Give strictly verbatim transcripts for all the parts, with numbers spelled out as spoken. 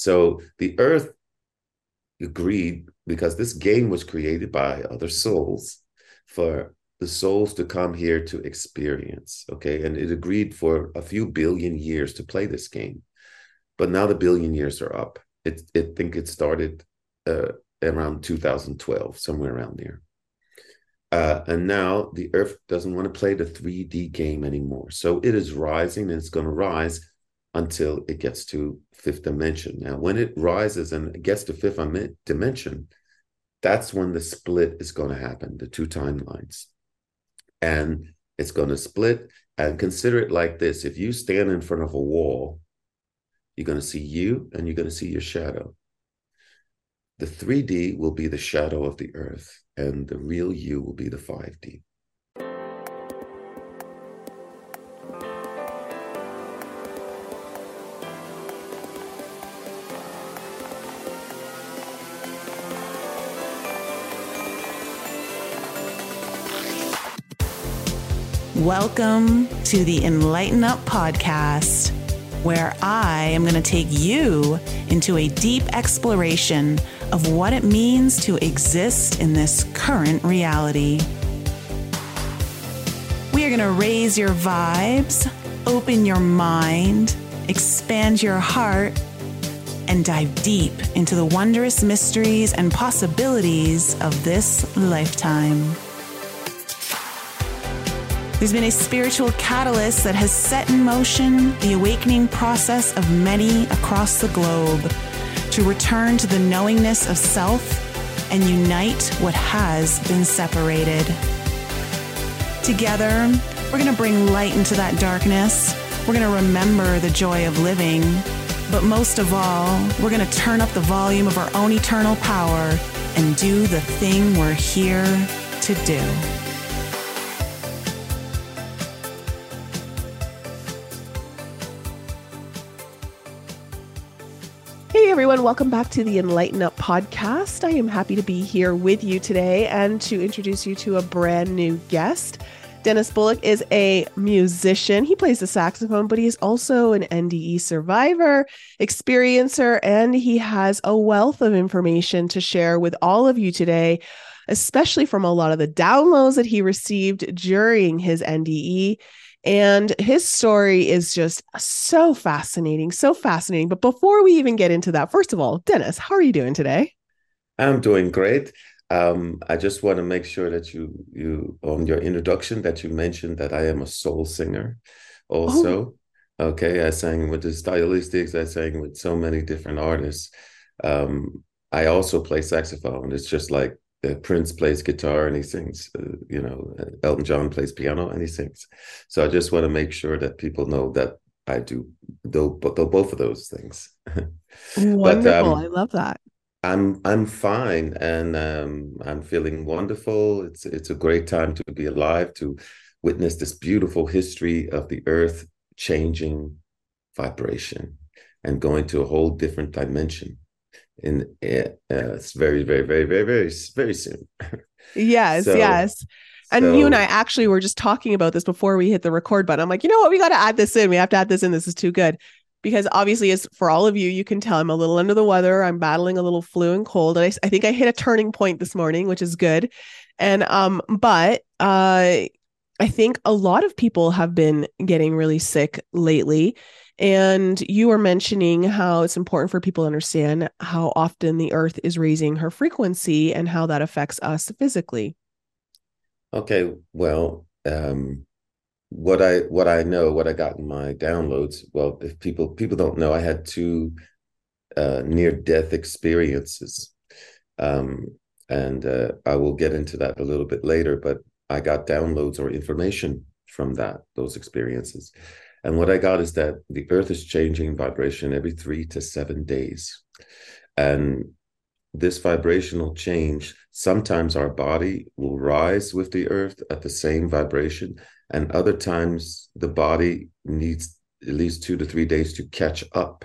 So the earth agreed, because this game was created by other souls, for the souls to come here to experience. Okay. And it agreed for a few billion years to play this game. But now the billion years are up. It, it I think it started uh, around two thousand twelve, somewhere around there. Uh, and now the earth doesn't want to play the three D game anymore. So it is rising, and it's going to rise until it gets to fifth dimension. Now, when it rises and it gets to fifth dimension, that's when the split is going to happen, the two timelines. And it's going to split. And consider it like this. If you stand in front of a wall, you're going to see you and you're going to see your shadow. The three D will be the shadow of the earth, and the real you will be the five D. Welcome to the Enlighten Up podcast, where I am going to take you into a deep exploration of what it means to exist in this current reality. We are going to raise your vibes, open your mind, expand your heart, and dive deep into the wondrous mysteries and possibilities of this lifetime. There's been a spiritual catalyst that has set in motion the awakening process of many across the globe to return to the knowingness of self and unite what has been separated. Together, we're going to bring light into that darkness. We're going to remember the joy of living. But most of all, we're going to turn up the volume of our own eternal power and do the thing we're here to do. Hey everyone, welcome back to the Enlighten Up podcast. I am happy to be here with you today and to introduce you to a brand new guest. Dennis Bullock is a musician. He plays the saxophone, but he is also an N D E survivor, experiencer, and he has a wealth of information to share with all of you today, especially from a lot of the downloads that he received during his N D E. And his story is just so fascinating, so fascinating. But before we even get into that, first of all, Dennis, how are you doing today? I'm doing great. Um, I just want to make sure that you, you on your introduction, that you mentioned that I am a soul singer also. Oh. Okay, I sang with the Stylistics. I sang with so many different artists. Um, I also play saxophone. It's just like Uh, Prince plays guitar and he sings, uh, you know, uh, Elton John plays piano and he sings. So I just want to make sure that people know that I do though, but though both of those things. Wonderful. But, um, I love that. I'm I'm fine, and um, I'm feeling wonderful. It's it's a great time to be alive, to witness this beautiful history of the earth changing vibration and going to a whole different dimension. In uh, it's very, very, very, very, very, very soon. Yes, so, yes. And so, you and I actually were just talking about this before we hit the record button. I'm like, you know what? We got to add this in. We have to add this in. This is too good. Because obviously, as for all of you, you can tell I'm a little under the weather. I'm battling a little flu and cold. And I, I think I hit a turning point this morning, which is good. And um, but uh, I think a lot of people have been getting really sick lately. And you were mentioning how it's important for people to understand how often the earth is raising her frequency and how that affects us physically. Okay, well, um, what I what I know, what I got in my downloads. Well, if people people don't know, I had two uh, near-death experiences, um, and uh, I will get into that a little bit later. But I got downloads or information from that those experiences. And what I got is that the earth is changing vibration every three to seven days. And this vibrational change, sometimes our body will rise with the earth at the same vibration. And other times the body needs at least two to three days to catch up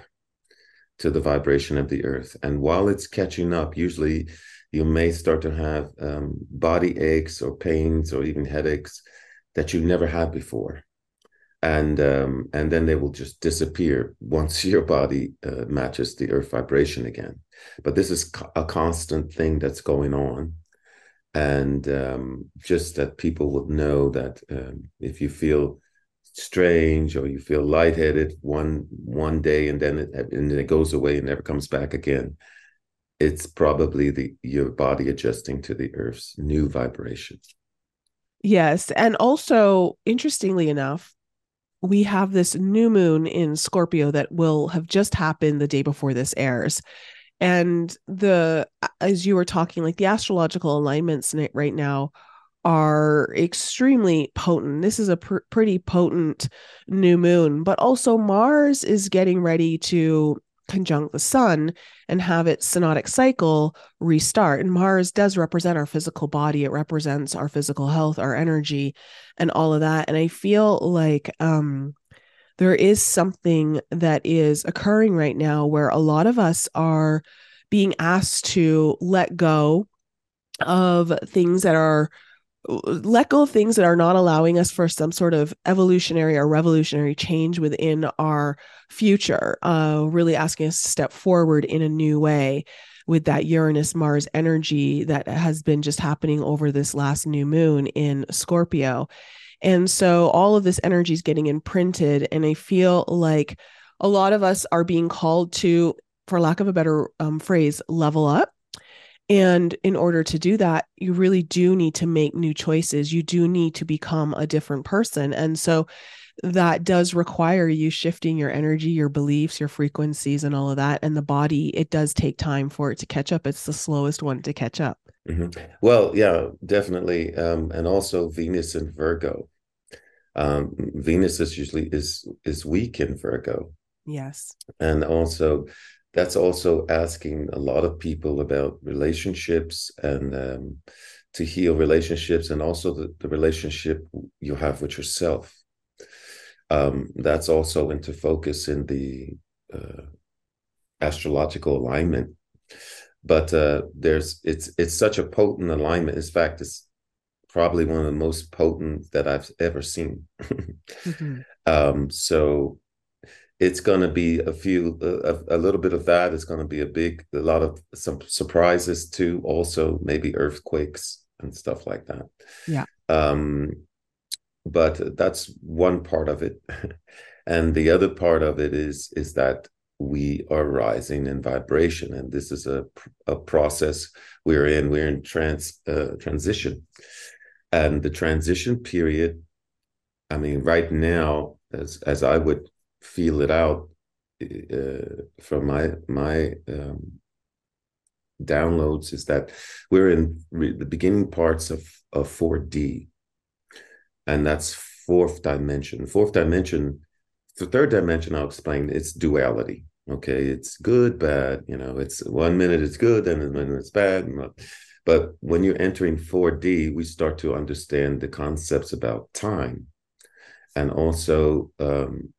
to the vibration of the earth. And while it's catching up, usually you may start to have um, body aches or pains or even headaches that you never had before. and um, and then they will just disappear once your body uh, matches the earth vibration again. But this is a constant thing that's going on, and um, just that people would know that um, if you feel strange or you feel lightheaded one one day and then it, and then it goes away and never comes back again, it's probably the your body adjusting to the earth's new vibration. Yes, and also interestingly enough, we have this new moon in Scorpio that will have just happened the day before this airs. And the, as you were talking, like the astrological alignments right now are extremely potent. This is a pr- pretty potent new moon, but also Mars is getting ready to conjunct the sun and have its synodic cycle restart. And Mars does represent our physical body. It represents our physical health, our energy, and all of that. And I feel like um, there is something that is occurring right now where a lot of us are being asked to let go of things that are let go of things that are not allowing us for some sort of evolutionary or revolutionary change within our future, uh, really asking us to step forward in a new way with that Uranus Mars energy that has been just happening over this last new moon in Scorpio. And so all of this energy is getting imprinted. And I feel like a lot of us are being called to, for lack of a better um, phrase, level up. And in order to do that, you really do need to make new choices. You do need to become a different person. And so that does require you shifting your energy, your beliefs, your frequencies, and all of that. And the body, it does take time for it to catch up. It's the slowest one to catch up. Mm-hmm. Well, yeah, definitely. Um, and also Venus in Virgo. Um, Venus is usually is is weak in Virgo. Yes. And also that's also asking a lot of people about relationships and um, to heal relationships, and also the, the relationship you have with yourself. Um, that's also into focus in the uh, astrological alignment. But uh, there's it's it's such a potent alignment. In fact, it's probably one of the most potent that I've ever seen. mm-hmm. um, so it's going to be a few, a, a little bit of that. It's going to be a big, a lot of some surprises too. Also, maybe earthquakes and stuff like that. Yeah. Um, but that's one part of it, and the other part of it is is that we are rising in vibration, and this is a a process we're in. We're in trans uh, transition, and the transition period. I mean, right now, as as I would feel it out uh, from my my um, downloads, is that we're in re- the beginning parts of of four D, and that's fourth dimension. Fourth dimension, the third dimension, I'll explain. It's duality. Okay, it's good, bad. You know, it's one minute it's good, and then minute it's bad. But when you're entering four D, we start to understand the concepts about time, and also. Um,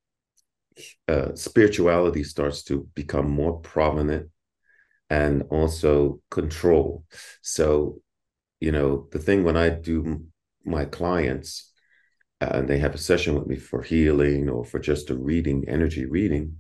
Uh, spirituality starts to become more prominent, and also control. So, you know, the thing when I do my clients uh, and they have a session with me for healing or for just a reading, energy reading,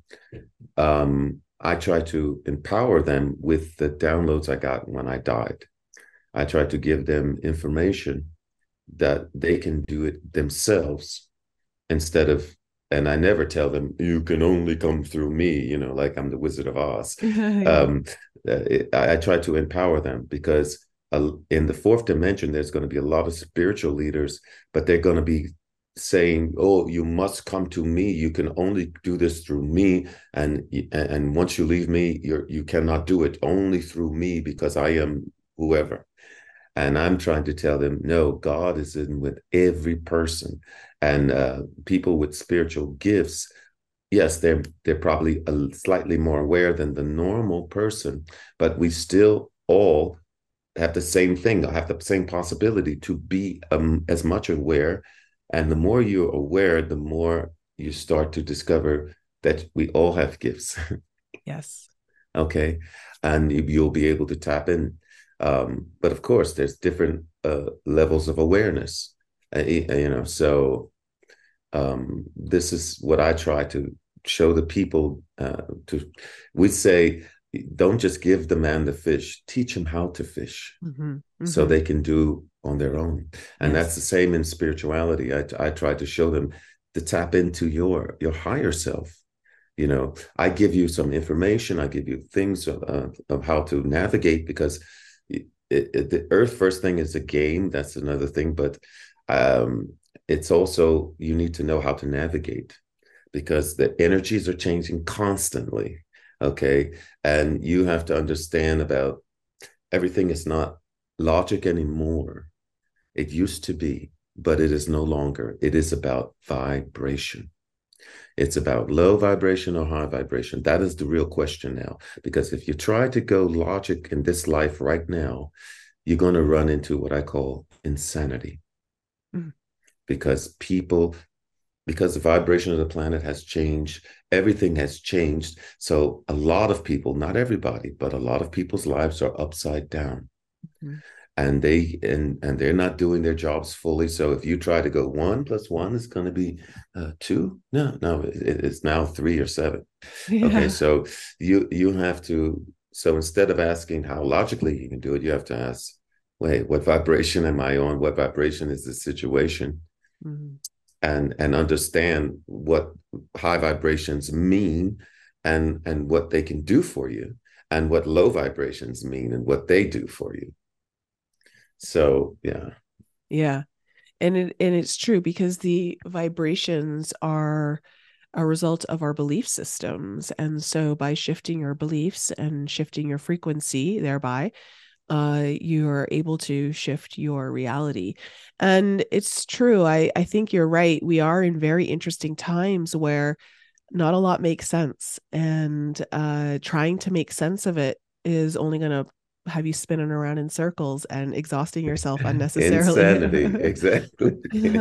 um, I try to empower them with the downloads I got when I died. I try to give them information that they can do it themselves instead of. And I never tell them, you can only come through me, you know, like I'm the Wizard of Oz. yeah. um, it, I, I try to empower them because uh, in the fourth dimension, there's going to be a lot of spiritual leaders, but they're going to be saying, oh, you must come to me. You can only do this through me. And and once you leave me, you're, you cannot do it only through me because I am whoever. And I'm trying to tell them, no, God is in with every person. And uh, people with spiritual gifts, yes, they're they're probably a slightly more aware than the normal person, but we still all have the same thing, have the same possibility to be um, as much aware. And the more you're aware, the more you start to discover that we all have gifts. Yes. Okay. And you'll be able to tap in. Um, but of course, there's different uh, levels of awareness, uh, you know, so um, this is what I try to show the people. Uh, to we say, don't just give the man the fish, teach him how to fish, Mm-hmm. so Mm-hmm. they can do on their own. And Yes. that's the same in spirituality. I, I try to show them to tap into your your higher self. You know, I give you some information, I give you things of, uh, of how to navigate, because it, it, the earth, first thing, is a game. That's another thing. But um, it's also, you need to know how to navigate, because the energies are changing constantly. Okay. And you have to understand about everything is not logic anymore. It used to be, but it is no longer. It is about vibration. It's about low vibration or high vibration. That is the real question now. Because if you try to go logic in this life right now, you're going to run into what I call insanity. Mm. Because people, because the vibration of the planet has changed, everything has changed. So a lot of people, not everybody, but a lot of people's lives are upside down. Mm-hmm. And they and and they're not doing their jobs fully. So if you try to go one plus one is going to be uh, two, no, no, it, it's now three or seven. Yeah. Okay, so you you have to. So instead of asking how logically you can do it, you have to ask, wait, what vibration am I on? What vibration is the situation? Mm-hmm. And and understand what high vibrations mean, and and what they can do for you, and what low vibrations mean and what they do for you. So, yeah. Yeah. And it, and it's true, because the vibrations are a result of our belief systems. And so by shifting your beliefs and shifting your frequency, thereby, uh, you are able to shift your reality. And it's true. I, I think you're right. We are in very interesting times where not a lot makes sense. And uh, trying to make sense of it is only going to have you spinning around in circles and exhausting yourself unnecessarily. Insanity. Exactly.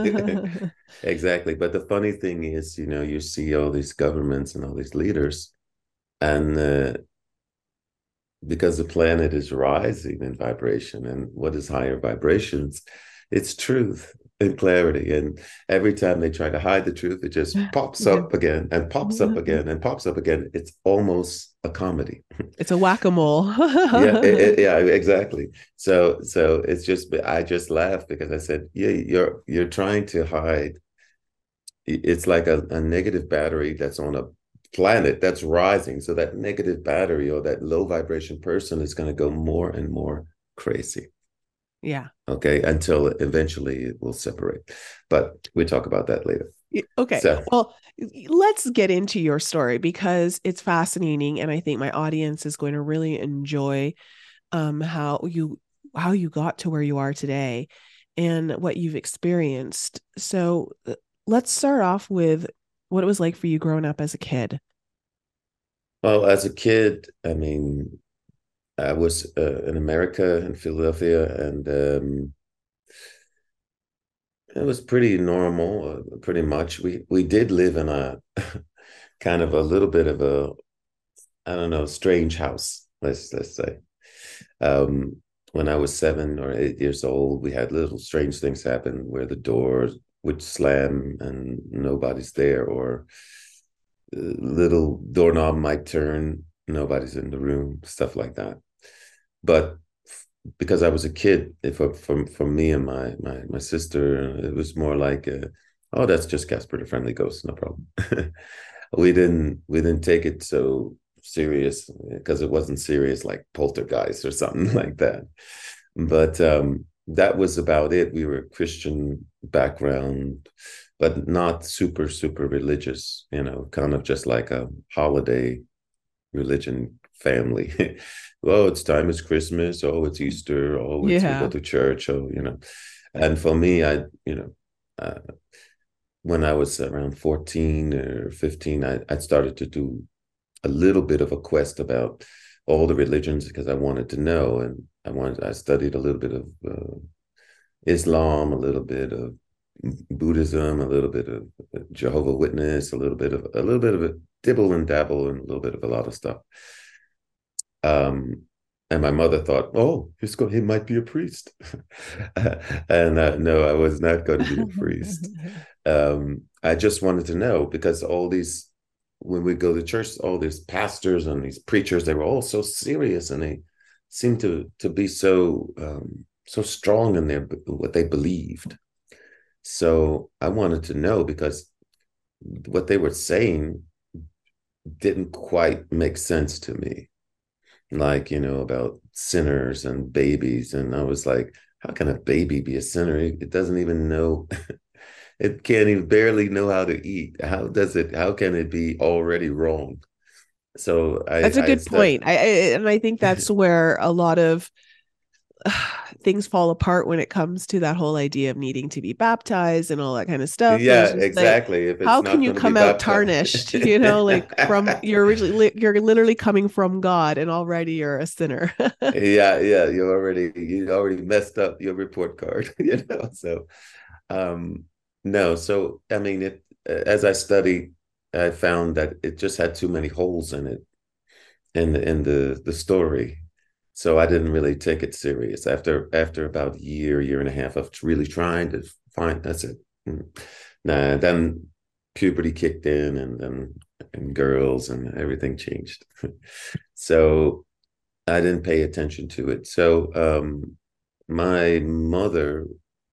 Exactly. But the funny thing is, you know, you see all these governments and all these leaders, and uh, because the planet is rising in vibration, and what is higher vibrations? It's truth and clarity. And every time they try to hide the truth, it just pops up again and pops up again and pops up again. It's almost a comedy. It's a whack-a-mole. Yeah, it, it, yeah, exactly. So, so it's just, I just laughed because I said, yeah, you're you're trying to hide. It's like a, a negative battery that's on a planet that's rising. So that negative battery or that low vibration person is going to go more and more crazy. Yeah. Okay. Until eventually it will separate. But we talk about that later. Okay. So, well, let's get into your story, because it's fascinating. And I think my audience is going to really enjoy um, how you, how you got to where you are today and what you've experienced. So let's start off with what it was like for you growing up as a kid. Well, as a kid, I mean, I was uh, in America, in Philadelphia, and um, it was pretty normal, uh, pretty much. We we did live in a kind of a little bit of a, I don't know, strange house, let's let's say. Um, when I was seven or eight years old, we had little strange things happen where the doors would slam and nobody's there, or little doorknob might turn, nobody's in the room, stuff like that. But because I was a kid, if from from me and my my my sister, it was more like, a, oh, that's just Casper the Friendly Ghost, no problem. we didn't we didn't take it so serious, because it wasn't serious like Poltergeist or something like that. But um, that was about it. We were a Christian background, but not super, super religious, you know, kind of just like a holiday religion family. Oh, it's time, it's Christmas. Oh, it's Easter. Oh, it's, yeah. We go to church. Oh, you know. And for me, I, you know, uh, when I was around fourteen or fifteen, I, I started to do a little bit of a quest about all the religions, because I wanted to know. And I wanted, I studied a little bit of uh, Islam, a little bit of Buddhism, a little bit of Jehovah's Witness, a little bit of a little bit of a dibble and dabble, and a little bit of a lot of stuff. Um, and my mother thought, oh, he's going, he might be a priest. And uh, no, I was not going to be a priest. Um, I just wanted to know, because all these, when we go to church, all these pastors and these preachers, they were all so serious, and they seemed to to be so um, so strong in their what they believed. So I wanted to know, because what they were saying didn't quite make sense to me. Like, you know, about sinners and babies. And I was like, how can a baby be a sinner? It doesn't even know. It can't even barely know how to eat. How does it, how can it be already wrong? So I, That's a I good stu- point. I, I and I think that's where a lot of uh, things fall apart when it comes to that whole idea of needing to be baptized and all that kind of stuff. And yeah, it's just like, exactly. If it's how can not you going to be come out baptized. tarnished? You know, like from you're originally you're literally coming from God, and already you're a sinner. Yeah, yeah, you already you already messed up your report card, you know. So um no, so I mean it as I studied, I found that it just had too many holes in it, in the in the the story. So I didn't really take it serious after after about a year, year and a half of really trying to find, that's it. Mm. Nah, then puberty kicked in, and then and girls and everything changed. So I didn't pay attention to it. So um, my mother,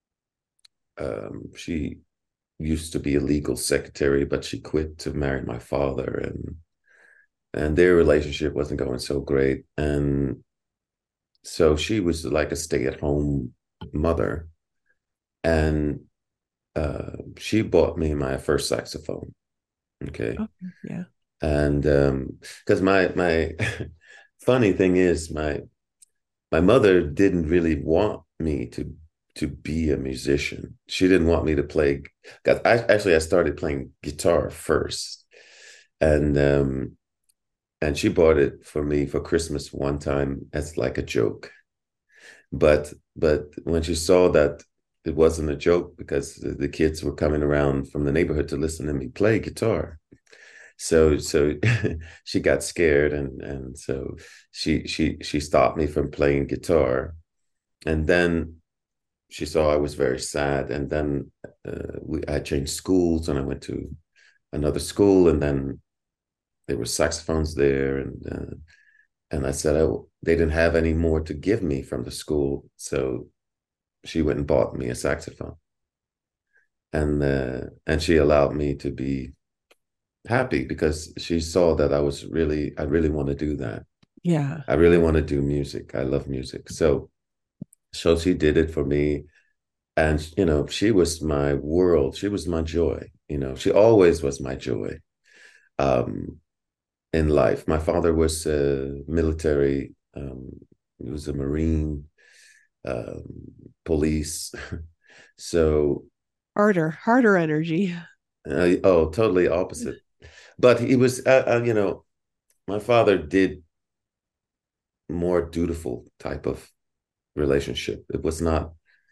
um, she used to be a legal secretary, but she quit to marry my father, and and their relationship wasn't going so great. And so she was like a stay-at-home mother, and uh, she bought me my first saxophone. Okay, Oh, yeah. and um, because my my funny thing is my my mother didn't really want me to to be a musician. She didn't want me to play. Cause I actually I started playing guitar first, and um, and she bought it for me for Christmas one time as like a joke. But but when she saw that it wasn't a joke, because the, the kids were coming around from the neighborhood to listen to me play guitar, so so she got scared, and and so she she she stopped me from playing guitar. And then she saw I was very sad, and then uh, we I changed schools, and I went to another school, and then there were saxophones there, and uh, and I said, oh, they didn't have any more to give me from the school, so she went and bought me a saxophone, and uh, and she allowed me to be happy, because she saw that I was really I really want to do that. Yeah. I really want to do music. I love music, so so she did it for me. And you know, she was my world, she was my joy, you know, she always was my joy um in life. My father was uh, military, um he was a marine, um police. So Harder, harder energy. uh, oh, totally opposite. But he was uh, uh, you know, my father did more dutiful type of relationship. It was not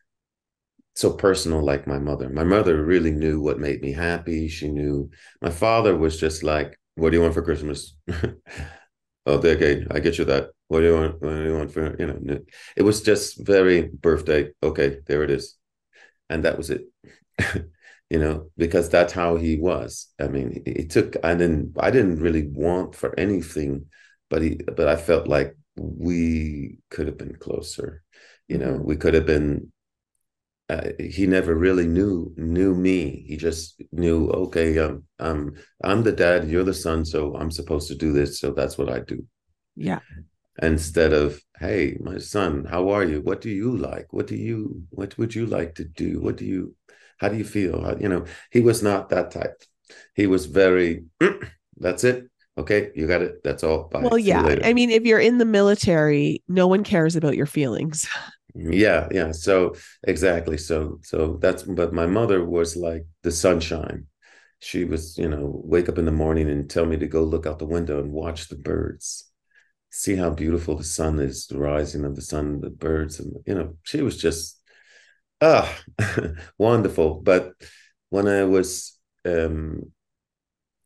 so personal like my mother. My mother really knew what made me happy. She knew. My father was just like, what do you want for Christmas? Oh, okay, I get you that. What do you want? What do you want for, you know? It was just very birthday. Okay, there it is. And that was it. You know, because that's how he was. I mean, it took, I didn't, I didn't really want for anything, but he, but I felt like we could have been closer. You know, Mm-hmm. we could have been, uh, he never really knew knew me. He just knew, okay, um, I'm I'm the dad, you're the son, so I'm supposed to do this, so that's what I do. Yeah. Instead of, hey, my son, how are you? What do you like? What do you what would you like to do? What do you how do you feel? How, you know, he was not that type. He was very, that's it. Okay, you got it. That's all. Bye. Well, See you yeah. later. I mean, if you're in the military, no one cares about your feelings. Yeah, yeah. So exactly. So so that's, but my mother was like the sunshine. She was, you know, wake up in the morning and tell me to go look out the window and watch the birds. See how beautiful the sun is, the rising of the sun, the birds, and you know, she was just ah wonderful. But when I was um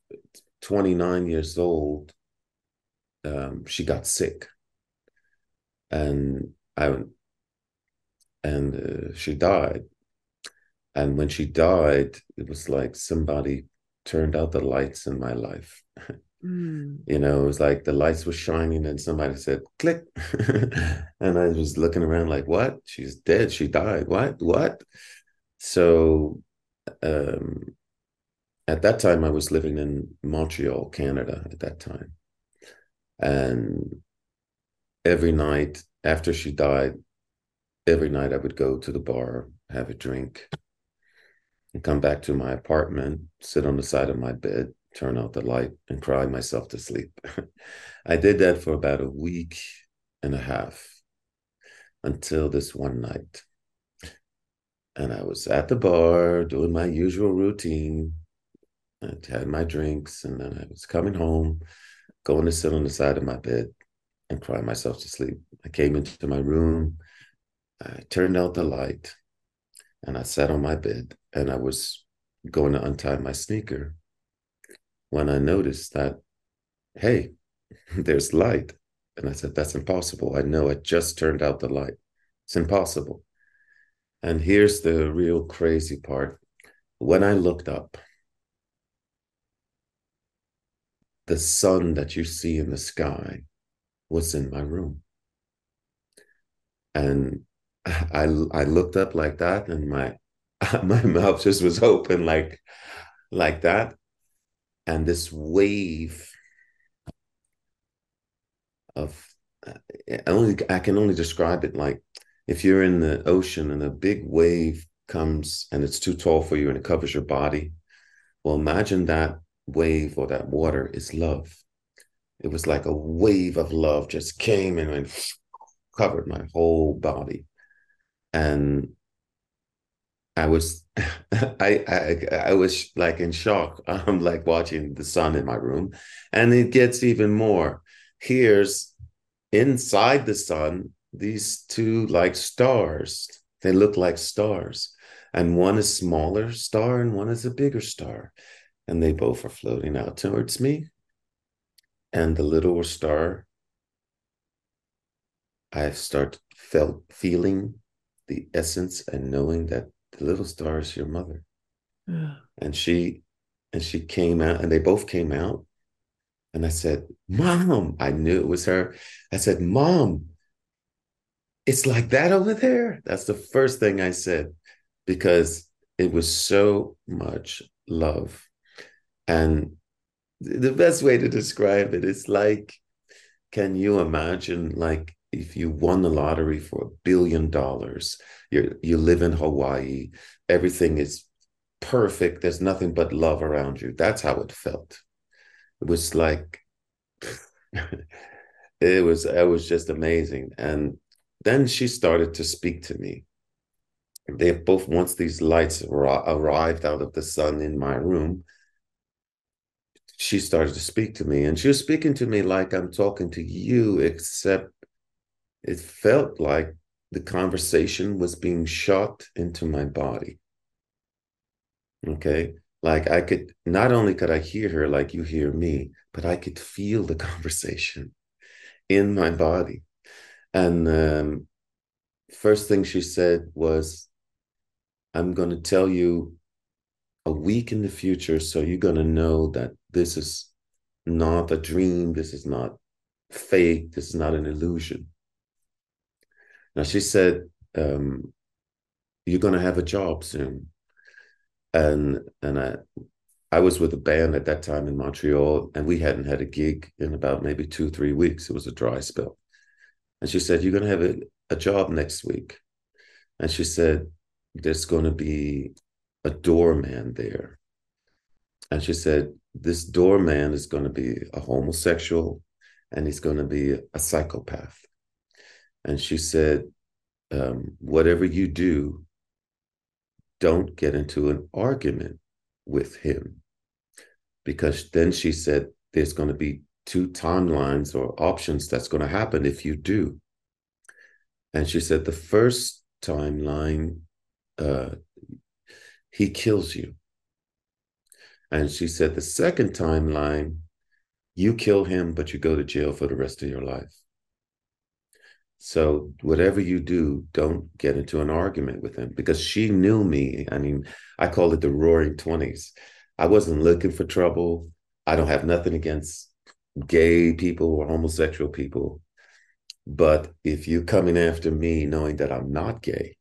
twenty-nine years old, um, she got sick. And I and uh, she died. And when she died, it was like somebody turned out the lights in my life. Mm. You know, it was like the lights were shining and somebody said, click. And I was looking around like, what? She's dead. She died. What? What? So um, at that time, I was living in Montreal, Canada at that time. And every night after she died, every night I would go to the bar, have a drink, and come back to my apartment, sit on the side of my bed, turn out the light, and cry myself to sleep. I did that for about a week and a half until this one night. And I was at the bar doing my usual routine. I had my drinks, and then I was coming home, going to sit on the side of my bed and cry myself to sleep. I came into my room, I turned out the light, and I sat on my bed, and I was going to untie my sneaker when I noticed that, hey, there's light. And I said, that's impossible. I know I just turned out the light. It's impossible. And here's the real crazy part. When I looked up, the sun that you see in the sky was in my room. And I, I looked up like that, and my my mouth just was open like, like that. And this wave of, I only I can only describe it like if you're in the ocean and a big wave comes and it's too tall for you and it covers your body. Well, imagine that wave or that water is love. It was like a wave of love just came and went, covered my whole body. And I was, I, I, I was like in shock. I'm like watching the sun in my room, and it gets even more. Here's inside the sun, these two like stars. They look like stars, and one is smaller star and one is a bigger star, and they both are floating out towards me. And the little star, I start felt feeling the essence and knowing that the little star is your mother. Yeah. And she and she came out, and they both came out. And I said, Mom, I knew it was her. I said, Mom, it's like that over there. That's the first thing I said, because it was so much love. And the best way to describe it is like, can you imagine, like, if you won the lottery for a billion dollars, you you live in Hawaii, everything is perfect, there's nothing but love around you. That's how it felt. It was like, it was, it was just amazing. And then she started to speak to me. They both, once these lights ar- arrived out of the sun in my room, she started to speak to me, and she was speaking to me like I'm talking to you, except it felt like the conversation was being shot into my body. Okay. Like I could, not only could I hear her like you hear me, but I could feel the conversation in my body. And um, first thing she said was, I'm going to tell you a week in the future, so you're going to know that this is not a dream. This is not fake. This is not an illusion. Now, she said, um, you're going to have a job soon. And and I, I was with a band at that time in Montreal, and we hadn't had a gig in about maybe two, three weeks. It was a dry spell. And she said, you're going to have a, a job next week. And she said, there's going to be a doorman there. And she said, this doorman is going to be a homosexual, and he's going to be a psychopath. And she said, um, whatever you do, don't get into an argument with him. Because then she said, there's going to be two timelines or options that's going to happen if you do. And she said, the first timeline, uh, he kills you. And she said, the second timeline, you kill him, but you go to jail for the rest of your life. So whatever you do, don't get into an argument with him, because she knew me. I mean, I call it the roaring twenties. I wasn't looking for trouble. I don't have nothing against gay people or homosexual people. But if you're coming after me knowing that I'm not gay,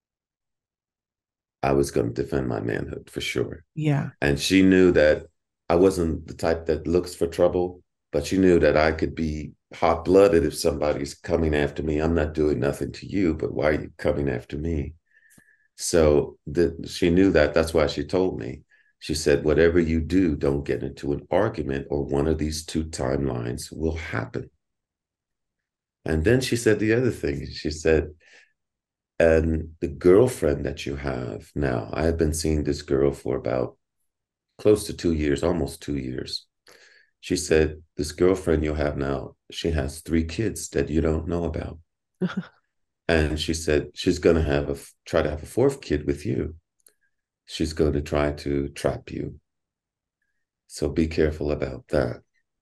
I was going to defend my manhood for sure. Yeah. And she knew that I wasn't the type that looks for trouble, but she knew that I could be hot blooded if somebody's coming after me. I'm not doing nothing to you, but why are you coming after me? So the, she knew that. That's why she told me. She said, whatever you do, don't get into an argument or one of these two timelines will happen. And then she said the other thing. She said, and the girlfriend that you have now, I have been seeing this girl for about close to two years, almost two years. She said, this girlfriend you have now, she has three kids that you don't know about. And she said, she's going to have a, try to have a fourth kid with you. She's going to try to trap you. So be careful about that.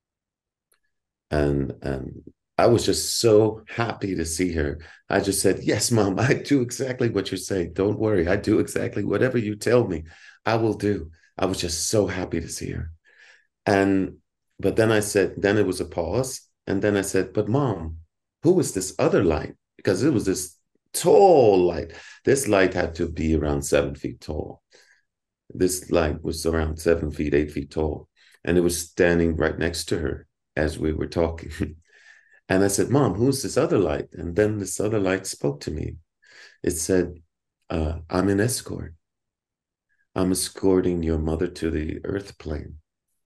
And, and I was just so happy to see her. I just said, yes, Mom, I do exactly what you're saying. Don't worry. I do exactly whatever you tell me, I will do. I was just so happy to see her. And, but then I said, then it was a pause. And then I said, but Mom, who is this other light? Because it was this tall light. This light had to be around seven feet tall. This light was around seven feet, eight feet tall. And it was standing right next to her as we were talking. And I said, Mom, who's this other light? And then this other light spoke to me. It said, uh, I'm an escort. I'm escorting your mother to the earth plane.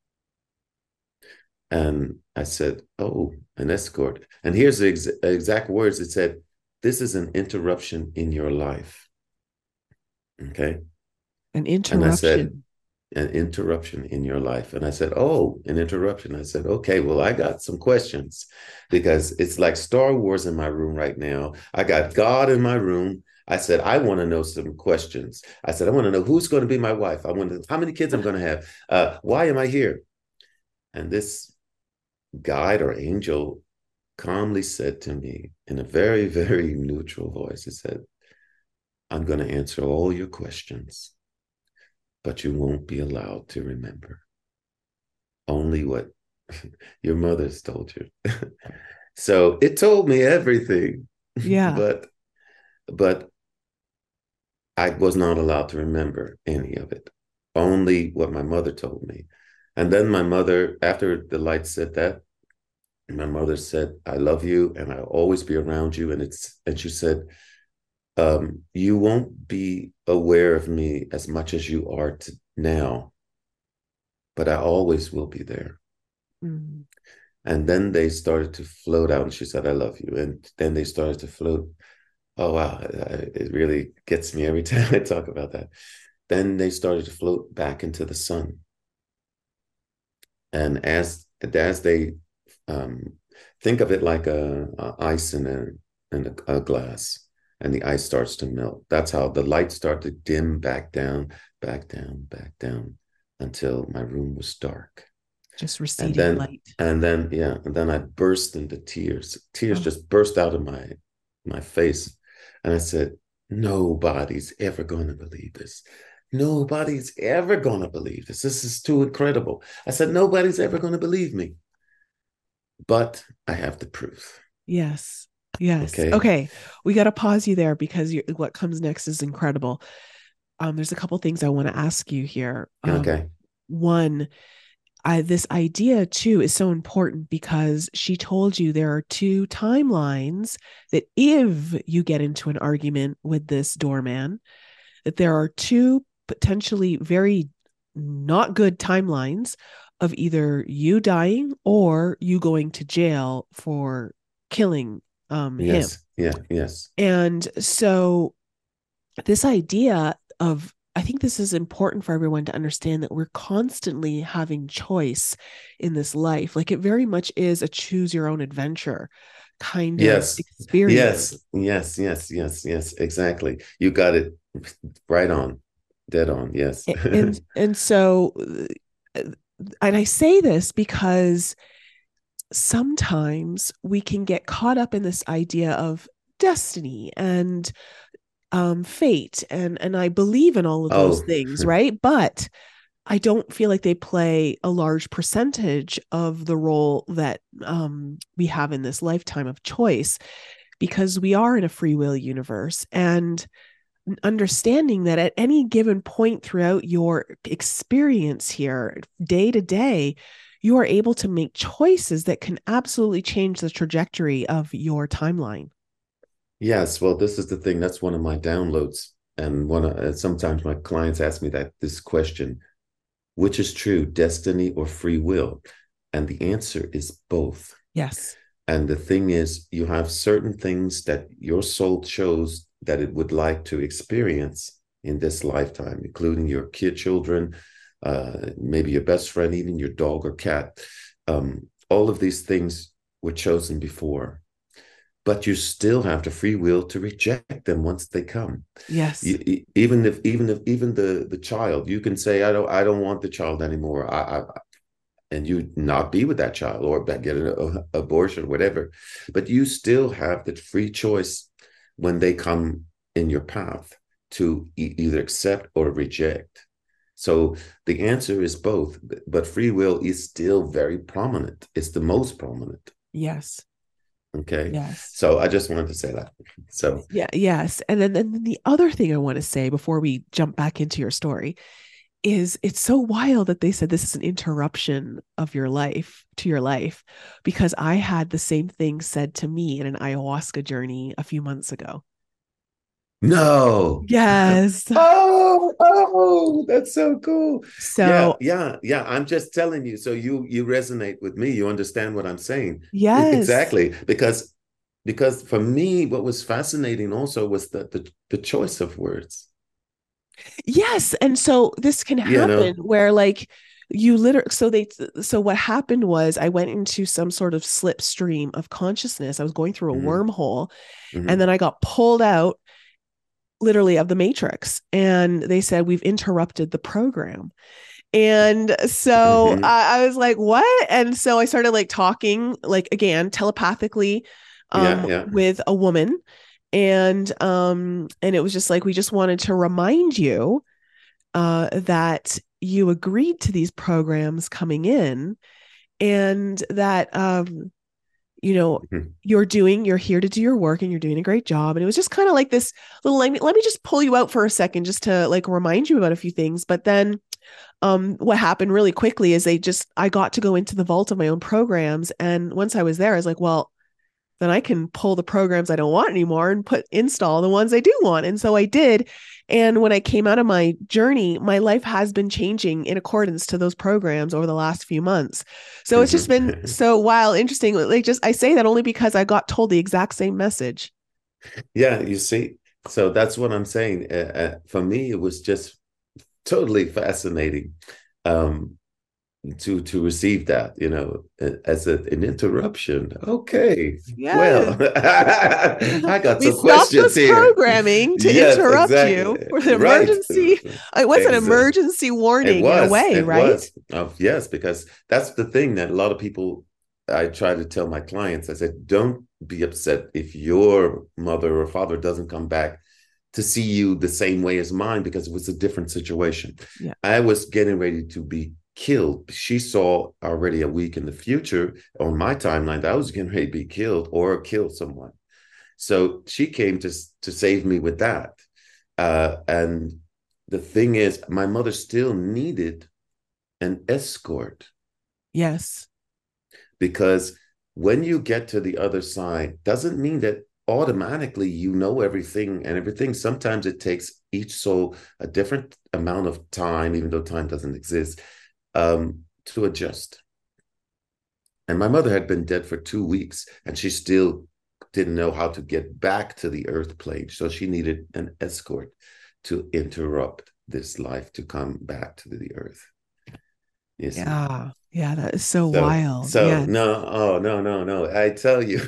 And I said, oh, an escort. And here's the ex- exact words. It said, this is an interruption in your life. Okay. An interruption. And I said, an interruption in your life. And I said, oh, an interruption. I said, okay, well, I got some questions, because it's like Star Wars in my room right now. I got God in my room. I said, I want to know some questions. I said, I want to know who's going to be my wife. I want to know how many kids I'm going to have. Uh, why am I here? And this guide or angel calmly said to me in a very, very neutral voice, he said, I'm going to answer all your questions, but you won't be allowed to remember only what your mother's told you. So it told me everything. Yeah. but, but I was not allowed to remember any of it, only what my mother told me. And then my mother, after the light said that, my mother said, I love you and I'll always be around you. And it's, and she said, um, you won't be aware of me as much as you are to now, but I always will be there. Mm-hmm. And then they started to float out and she said, I love you. And then they started to float. Oh, wow. It really gets me every time I talk about that. Then they started to float back into the sun. And as, as they, um, think of it like a, a ice in a, in a, a glass, and the ice starts to melt. That's how the light started to dim back down, back down, back down, until my room was dark. Just receding and then, light. And then, yeah, and then I burst into tears. Tears oh. just burst out of my, my face. And I said, nobody's ever going to believe this. Nobody's ever going to believe this. This is too incredible. I said, nobody's ever going to believe me. But I have the proof. Yes. Yes. Okay. okay. We got to pause you there, because you're, what comes next is incredible. Um, there's a couple things I want to ask you here. Um, okay. One, I, this idea too is so important, because she told you there are two timelines that if you get into an argument with this doorman, that there are two potentially very not good timelines of either you dying or you going to jail for killing um, yes. him. Yeah. Yes. And so this idea of, I think this is important for everyone to understand, that we're constantly having choice in this life. Like, it very much is a choose your own adventure kind yes. of experience. Yes. Yes. Yes. Yes. Yes. Exactly. You got it right on. Dead on. Yes. and, and so, and I say this because sometimes we can get caught up in this idea of destiny and um, fate. And, and I believe in all of those Oh, things, right? But I don't feel like they play a large percentage of the role that um, we have in this lifetime of choice, because we are in a free will universe. And understanding that at any given point throughout your experience here, day to day, you are able to make choices that can absolutely change the trajectory of your timeline. yes. Well, this is the thing. That's one of my downloads. And one of, uh, sometimes my clients ask me that this question, which is true, destiny or free will? And the answer is both. Yes. And the thing is, you have certain things that your soul chose that it would like to experience in this lifetime, including your kid, children, uh, maybe your best friend, even your dog or cat. Um, all of these things were chosen before, but you still have the free will to reject them once they come. Yes. You, even if, even if, even the the child, you can say, I don't, I don't want the child anymore. I, I and you not be with that child or get an abortion, whatever. But you still have the free choice when they come in your path to e- either accept or reject. So the answer is both, but free will is still very prominent. It's the most prominent. Yes. Okay. Yes. So I just wanted to say that. So yeah, yes. And then, then the other thing I want to say before we jump back into your story is it's so wild that they said this is an interruption of your life to your life, because I had the same thing said to me in an ayahuasca journey a few months ago. no. Yes. Oh, oh, that's so cool. So yeah, yeah, yeah. I'm just telling you. So you you resonate with me. You understand what I'm saying. yes. Exactly. Because because for me, what was fascinating also was the the, the choice of words. Yes. And so this can happen, you know, where like you literally, so they, so what happened was I went into some sort of slipstream of consciousness. I was going through a mm-hmm. wormhole mm-hmm. and then I got pulled out literally of the matrix. And they said, we've interrupted the program. And so mm-hmm. I, I was like, what? And so I started like talking, like, again, telepathically um, yeah, yeah. with a woman. And, um, and it was just like, we just wanted to remind you, uh, that you agreed to these programs coming in and that, um, you know, mm-hmm. you're doing, you're here to do your work and you're doing a great job. And it was just kind of like this little, let me, let me just pull you out for a second, just to like remind you about a few things. But then, um, what happened really quickly is they just, I got to go into the vault of my own programs. And once I was there, I was like, well, then I can pull the programs I don't want anymore and put install the ones I do want. And so I did. And when I came out of my journey, my life has been changing in accordance to those programs over the last few months. So it's just been so wild, interesting. Like just, I say that only because I got told the exact same message. Yeah, you see, so that's what I'm saying. Uh, uh, for me, it was just totally fascinating. Um, to to receive that, you know, as a, an interruption. Okay, yes. Well, I got we some questions here. Programming to yes, interrupt exactly. you for the emergency. Right. It was exactly. an emergency warning was, in a way, right? Oh, yes, because that's the thing that a lot of people. I try to tell my clients. I said, don't be upset if your mother or father doesn't come back to see you the same way as mine, because it was a different situation. Yeah. I was getting ready to be killed. She saw already a week in the future on my timeline that I was getting ready to be killed or kill someone. So she came to, to save me with that. Uh, and the thing is, my mother still needed an escort. Yes. Because when you get to the other side, doesn't mean that automatically you know everything and everything. Sometimes it takes each soul a different amount of time, even though time doesn't exist, Um, to adjust. And my mother had been dead for two weeks and she still didn't know how to get back to the earth plane. So she needed an escort to interrupt this life to come back to the earth. You see? Yeah. Yeah. That is so, so wild. So yeah. no, oh, no, no, no. I tell you.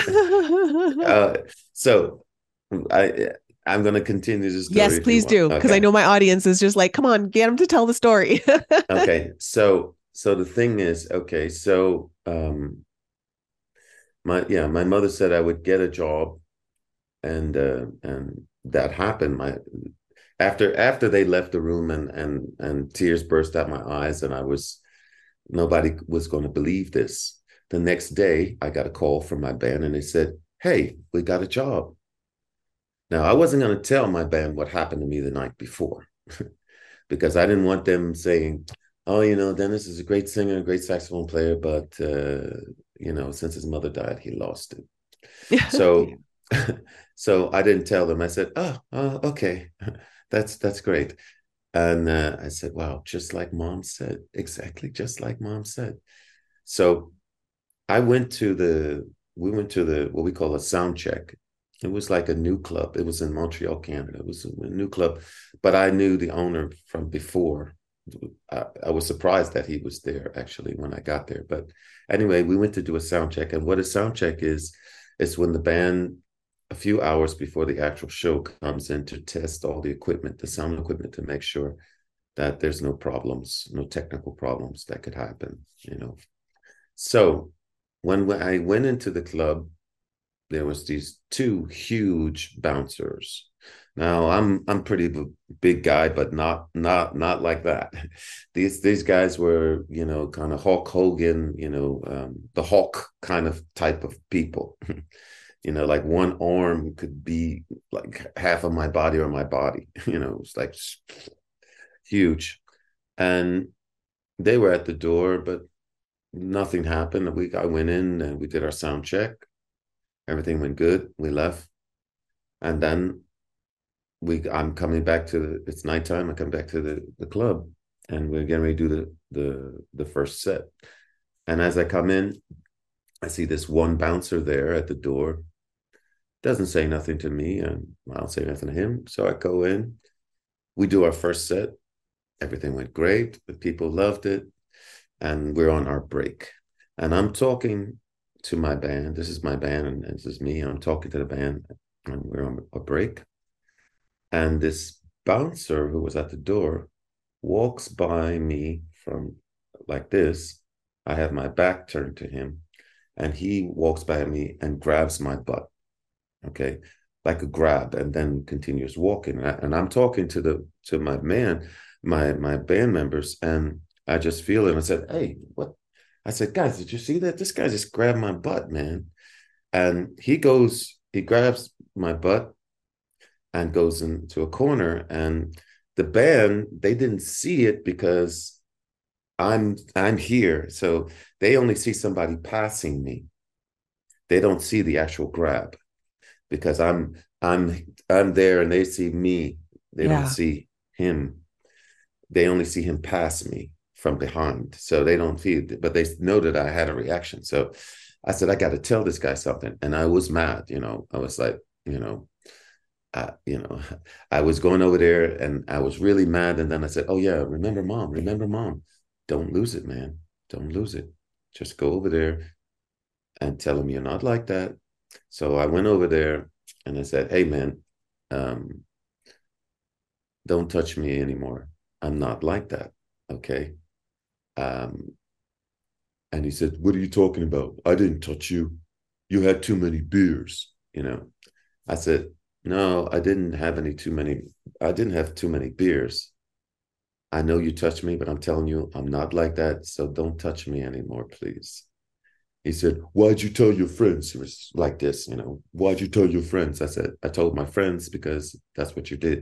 uh, so I, I'm going to continue this story. Yes, please do. Because okay. I know my audience is just like, come on, get them to tell the story. Okay. So, so the thing is, okay. So, um, my yeah, my mother said I would get a job, and uh, and that happened. My after after they left the room, and and and tears burst out my eyes, and I was nobody was going to believe this. The next day, I got a call from my band, and they said, "Hey, we got a job." Now, I wasn't going to tell my band what happened to me the night before because I didn't want them saying, "Oh, you know, Dennis is a great singer, a great saxophone player, but uh, you know, since his mother died, he lost it." So, so I didn't tell them. I said, "Oh, oh okay, that's that's great." And uh, I said, "Wow, just like Mom said, exactly just like Mom said." So I went to the, we went to the what we call a sound check. It was like a new club. It was in Montreal, Canada. It was a new club, but I knew the owner from before. I, I was surprised that he was there actually when I got there. But anyway, we went to do a sound check. And what a sound check is, is when the band, a few hours before the actual show, comes in to test all the equipment, the sound equipment, to make sure that there's no problems, no technical problems that could happen, you know. So when I went into the club, there was these two huge bouncers. Now I'm I'm pretty big guy, but not not not like that. These these guys were, you know, kind of Hulk Hogan, you know, um, the Hulk kind of type of people. You know, like one arm could be like half of my body or my body. You know, it's like huge. And they were at the door, but nothing happened. We I went in and we did our sound check. Everything went good. We left. And then we I'm coming back to the, it's nighttime. I come back to the, the club, and we're getting ready to do the, the, the first set. And as I come in, I see this one bouncer there at the door. Doesn't say nothing to me, and I don't say nothing to him. So I go in. We do our first set. Everything went great. The people loved it. And we're on our break. And I'm talking to my band. This is my band, and this is me. I'm talking to the band, and we're on a break. And this bouncer who was at the door walks by me from like this. I have my back turned to him, and he walks by me and grabs my butt, okay, like a grab, and then continues walking. And, I, and I'm talking to the to my man, my my band members, and I just feel it. I said, "Hey, what?" I said, "Guys, did you see that? This guy just grabbed my butt, man." And he goes, he grabs my butt and goes into a corner. And the band, they didn't see it because I'm I'm here. So they only see somebody passing me. They don't see the actual grab because I'm I'm I'm there, and they see me. They yeah. don't see him. They only see him pass me from behind. So they don't feel it, but they know that I had a reaction. So I said, I got to tell this guy something. And I was mad, you know, I was like, you know, I, you know, I was going over there and I was really mad. And then I said, oh yeah, remember mom, remember mom, don't lose it, man. Don't lose it. Just go over there and tell him you're not like that. So I went over there and I said, hey man, um, don't touch me anymore. I'm not like that. Okay. Um, and he said, what are you talking about? I didn't touch you. You had too many beers, you know. I said, no, I didn't have any too many. I didn't have too many beers. I know you touched me, but I'm telling you, I'm not like that. So don't touch me anymore, please. He said, why'd you tell your friends? He was like this, you know, why'd you tell your friends? I said, I told my friends because that's what you did.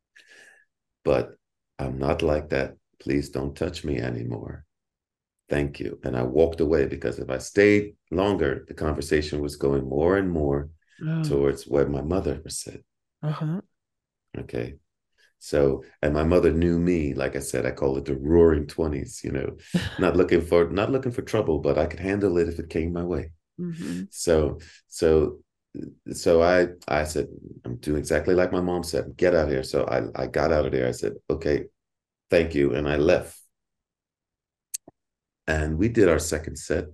But I'm not like that. Please don't touch me anymore. Thank you. And I walked away because if I stayed longer, the conversation was going more and more oh. towards what my mother said. Uh-huh. Okay. So, and my mother knew me, like I said, I call it the roaring twenties, you know, not looking for, not looking for trouble, but I could handle it if it came my way. Mm-hmm. So, so, so I, I said, I'm doing exactly like my mom said, get out of here. So I, I got out of there. I said, okay, thank you. And I left. And we did our second set.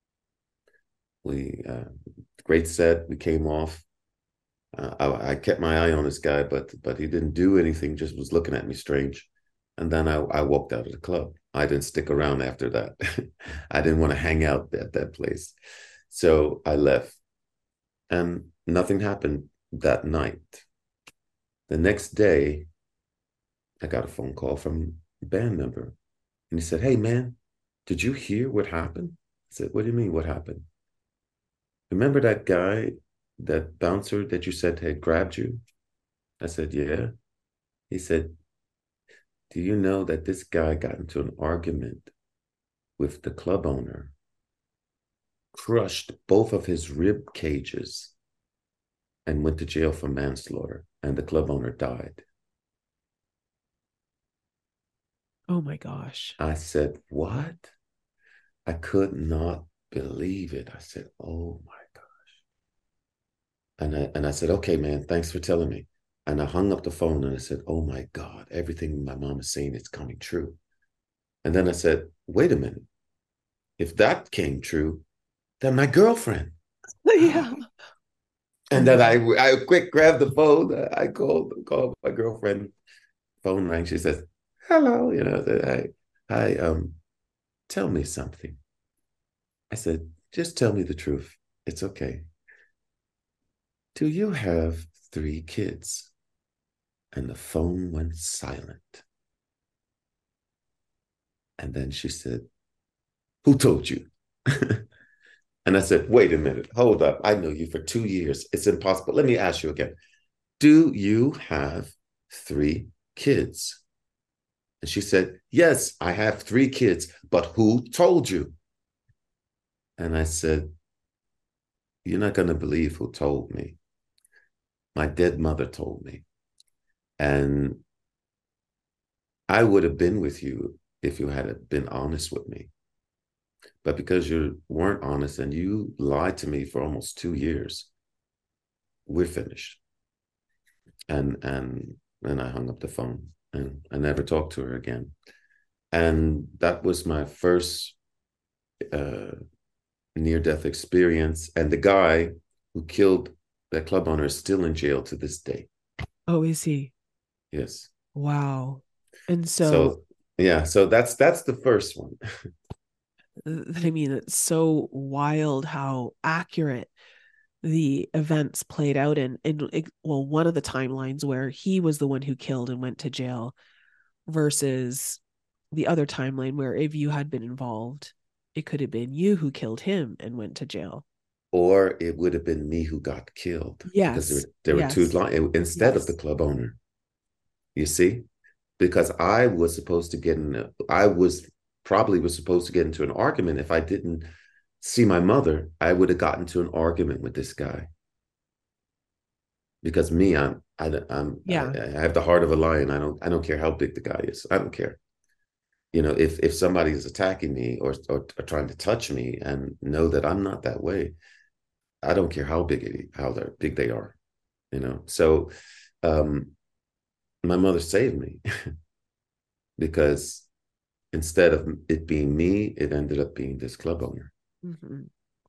We, uh, great set. We came off. Uh, I, I kept my eye on this guy, but but he didn't do anything, just was looking at me strange. And then I, I walked out of the club. I didn't stick around after that. I didn't want to hang out at that place. So I left, and nothing happened that night. The next day, I got a phone call from a band member, and he said, "Hey, man, did you hear what happened?" I said, "What do you mean, what happened? Remember that guy, that bouncer that you said had grabbed you?" I said, "Yeah." He said, "Do you know that this guy got into an argument with the club owner, crushed both of his rib cages, and went to jail for manslaughter, and the club owner died?" Oh my gosh. I said, "What?" I could not believe it. I said, "Oh my gosh." And I, and I said, "Okay, man, thanks for telling me." And I hung up the phone and I said, "Oh my God, everything my mom is saying is coming true." And then I said, "Wait a minute. If that came true, then my girlfriend." Yeah. And then I, I quick grabbed the phone. I called, called my girlfriend. Phone rang. She says, "Hello." You know, I said, "Hi, hi, um, tell me something." I said, "Just tell me the truth. It's okay. Do you have three kids?" And the phone went silent. And then she said, "Who told you?" And I said, "Wait a minute. Hold up. I know you for two years. It's impossible. Let me ask you again. Do you have three kids?" And she said, "Yes, I have three kids, but who told you?" And I said, "You're not going to believe who told me. My dead mother told me. And I would have been with you if you had been honest with me. But because you weren't honest and you lied to me for almost two years, we're finished." And and and I hung up the phone and I never talked to her again. And that was my first uh, near-death experience. And the guy who killed that club owner is still in jail to this day. Oh, is he? Yes. Wow. And so, So yeah, so that's that's the first one. I mean, it's so wild how accurate the events played out in, in well, one of the timelines where he was the one who killed and went to jail versus the other timeline where if you had been involved, it could have been you who killed him and went to jail. Or it would have been me who got killed. Yes. Because there, there yes. were two lines instead yes. of the club owner. You see? Because I was supposed to get in, a, I was probably was supposed to get into an argument. If I didn't see my mother, I would have gotten into an argument with this guy. Because me, I'm, I, I'm, yeah. I, I have the heart of a lion. I don't, I don't care how big the guy is. I don't care. You know, if if somebody is attacking me or, or, or trying to touch me, and know that I'm not that way, I don't care how big it, how they're big they are. You know, so um, my mother saved me because instead of it being me, it ended up being this club owner. Mm-hmm.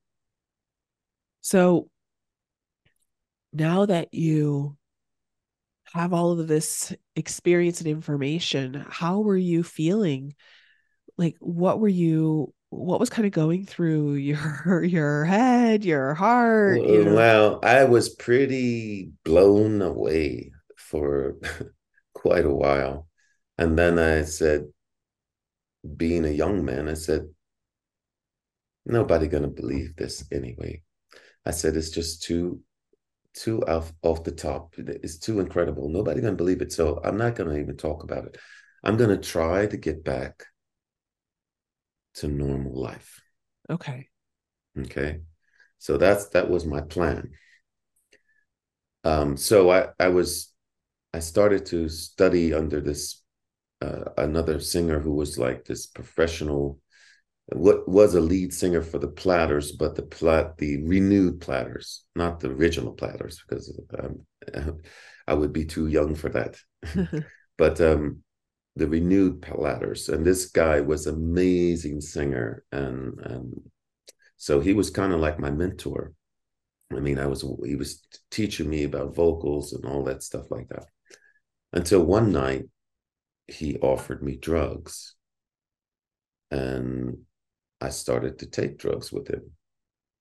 So now that you have all of this experience and information, how were you feeling? Like, what were you, what was kind of going through your, your head, your heart, you know? Well, I was pretty blown away for quite a while. And then I said, being a young man, I said, nobody gonna believe this anyway. I said, it's just too, too off, off the top. It's too incredible. Nobody gonna believe it. So I'm not gonna even talk about it. I'm gonna try to get back to normal life. Okay. Okay. So that's that was my plan. Um, so I, I was I started to study under this uh, another singer who was like this professional, what was a lead singer for the Platters, but the plat the renewed Platters, not the original Platters, because um, I would be too young for that. But um, the renewed Platters, and this guy was an amazing singer, and and so he was kind of like my mentor. I mean, I was he was teaching me about vocals and all that stuff like that. Until one night, he offered me drugs, and I started to take drugs with him.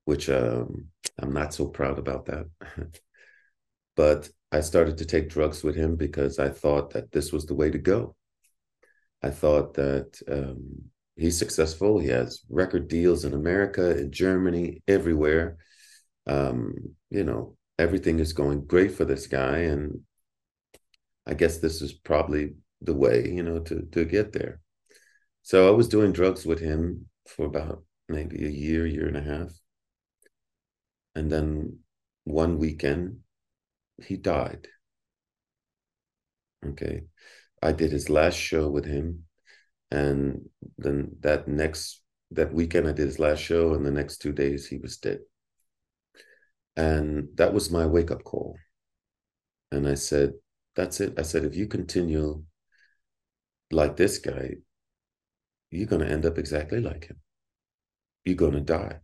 which um, I'm not so proud about that. But I started to take drugs with him because I thought that this was the way to go. I thought that um, he's successful. He has record deals in America, in Germany, everywhere. Um, you know, everything is going great for this guy. And I guess this is probably the way, you know, to, to get there. So I was doing drugs with him for about maybe a year, year and a half. And then one weekend, he died. Okay. I did his last show with him. And then that next, that weekend, I did his last show. And the next two days, he was dead. And that was my wake-up call. And I said, that's it. I said, if you continue like this guy, you're going to end up exactly like him. You're going to die.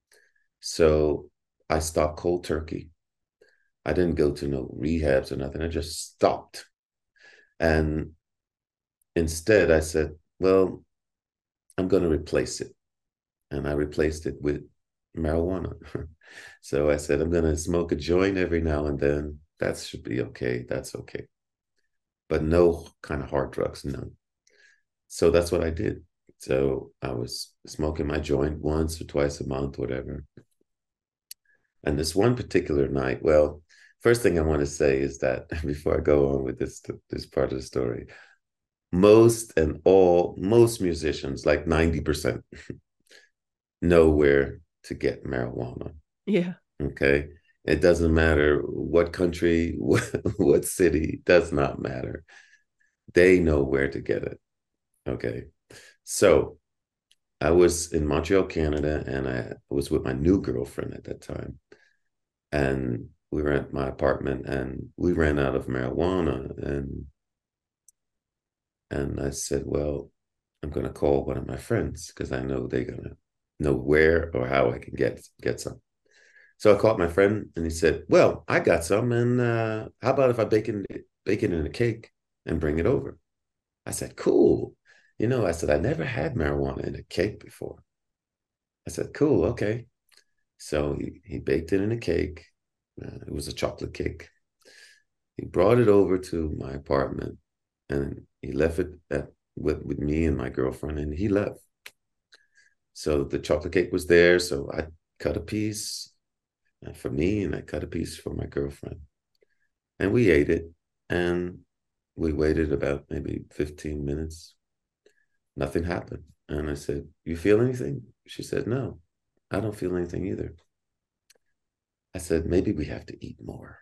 So I stopped cold turkey. I didn't go to no rehabs or nothing. I just stopped. And instead, I said, well, I'm going to replace it. And I replaced it with marijuana. So I said, I'm going to smoke a joint every now and then. That should be okay. That's okay. But no kind of hard drugs, none. So that's what I did. So I was smoking my joint once or twice a month, whatever. And this one particular night, well, first thing I want to say is that before I go on with this, this part of the story, most and all, most musicians, like ninety percent, know where to get marijuana. Yeah. Okay. It doesn't matter what country, what, what city, does not matter. They know where to get it. Okay. So I was in Montreal, Canada, and I was with my new girlfriend at that time. And we were at my apartment and we ran out of marijuana. And, and I said, well, I'm going to call one of my friends because I know they're going to know where or how I can get, get some. So I called my friend and he said, well, I got some. And uh, how about if I bake it, bake it in a cake and bring it over? I said, cool. You know, I said, I never had marijuana in a cake before. I said, cool, okay. So he, he baked it in a cake. Uh, it was a chocolate cake. He brought it over to my apartment and he left it at, with, with me and my girlfriend, and he left. So the chocolate cake was there. So I cut a piece for me and I cut a piece for my girlfriend. And we ate it. And we waited about maybe fifteen minutes. Nothing happened. And I said, you feel anything? She said, no, I don't feel anything either. I said, maybe we have to eat more.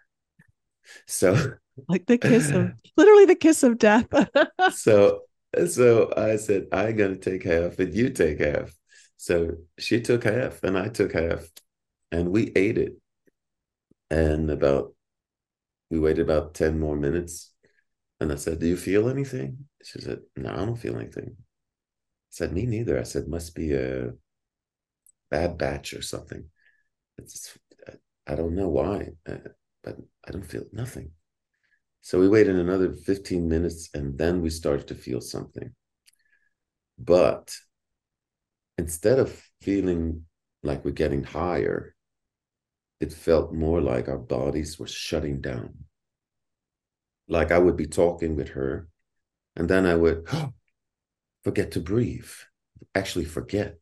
So like the kiss of, literally the kiss of death. so, so I said, I'm going to take half and you take half. So she took half and I took half and we ate it. And about, we waited about ten more minutes. And I said, do you feel anything? She said, no, I don't feel anything. I said, me neither. I said, must be a bad batch or something. It's, I don't know why, but I don't feel nothing. So we waited another fifteen minutes and then we started to feel something. But instead of feeling like we're getting higher, it felt more like our bodies were shutting down. Like I would be talking with her and then I would oh, forget to breathe, actually forget.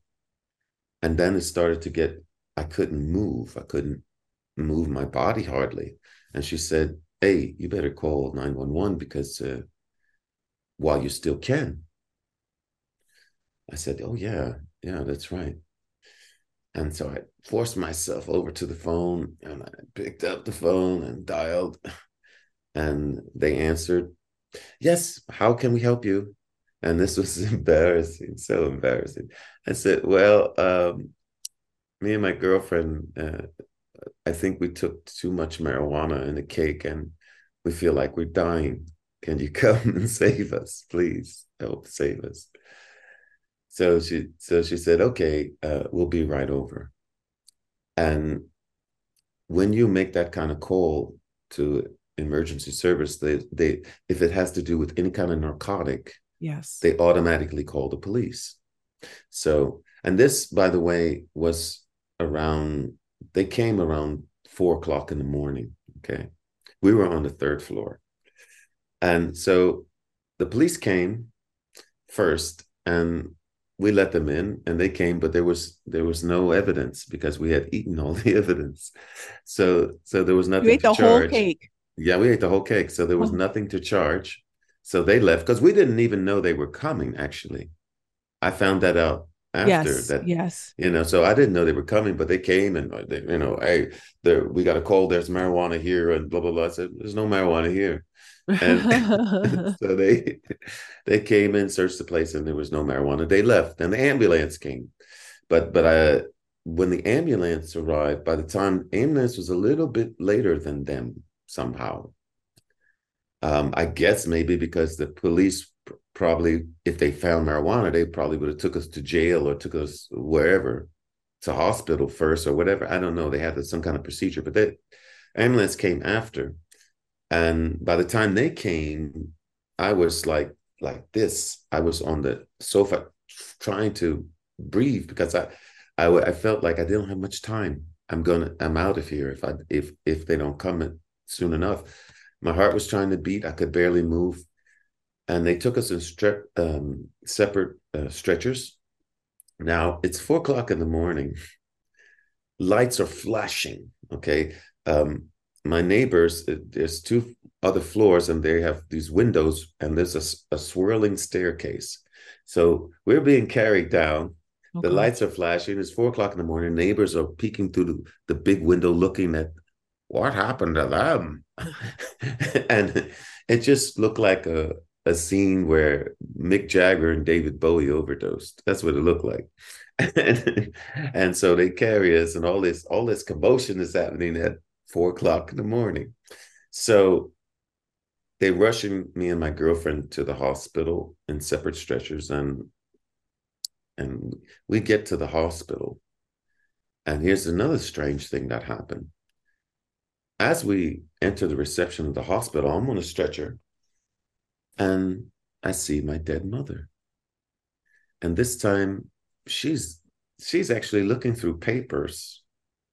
And then it started to get, I couldn't move. I couldn't move my body hardly. And she said, hey, you better call nine one one because uh, while you still can. I said, oh, yeah, yeah, that's right. And so I forced myself over to the phone and I picked up the phone and dialed. And they answered, yes, how can we help you? And this was embarrassing, so embarrassing. I said, well, um, me and my girlfriend, uh, I think we took too much marijuana in the cake and we feel like we're dying. Can you come and save us, please? Help save us. So she, so she said, okay, uh, we'll be right over. And when you make that kind of call to emergency service, they, they, if it has to do with any kind of narcotic, yes, they automatically call the police. So, and this, by the way, was around, they came around four o'clock in the morning. Okay. We were on the third floor. And so the police came first and we let them in, and they came, but there was there was no evidence because we had eaten all the evidence. So so there was You nothing ate to the whole charge. cake. Yeah, we ate the whole cake. So there was Oh. nothing to charge. So they left because we didn't even know they were coming, actually. I found that out after Yes, that, yes. you know, so I didn't know they were coming, but they came and they, you know, hey, there we got a call, there's marijuana here and blah blah blah. I said, there's no marijuana here. And so they they came in, searched the place, and there was no marijuana. They left, and the ambulance came. But but I when the ambulance arrived, by the time ambulance was a little bit later than them somehow. Um, I guess maybe because the police probably, if they found marijuana, they probably would have took us to jail or took us wherever, to hospital first or whatever. I don't know. They had some kind of procedure, but the ambulance came after. And by the time they came, I was like like this. I was on the sofa trying to breathe because I, I, I felt like I didn't have much time. I'm gonna, I'm out of here if I if if they don't come soon enough. My heart was trying to beat. I could barely move, and they took us in stre- um, separate uh, stretchers. Now it's four o'clock in the morning. Lights are flashing. Okay. Um, my neighbors, there's two other floors and they have these windows and there's a, a swirling staircase. So we're being carried down. Okay. The lights are flashing. It's four o'clock in the morning. Neighbors are peeking through the, the big window looking at what happened to them. And it just looked like a, a scene where Mick Jagger and David Bowie overdosed. That's what it looked like. And, and so they carry us, and all this all this commotion is happening at four o'clock in the morning. So they rushing me and my girlfriend to the hospital in separate stretchers, and and we get to the hospital. And here's another strange thing that happened. As we enter the reception of the hospital, I'm on a stretcher, and I see my dead mother. And this time she's she's actually looking through papers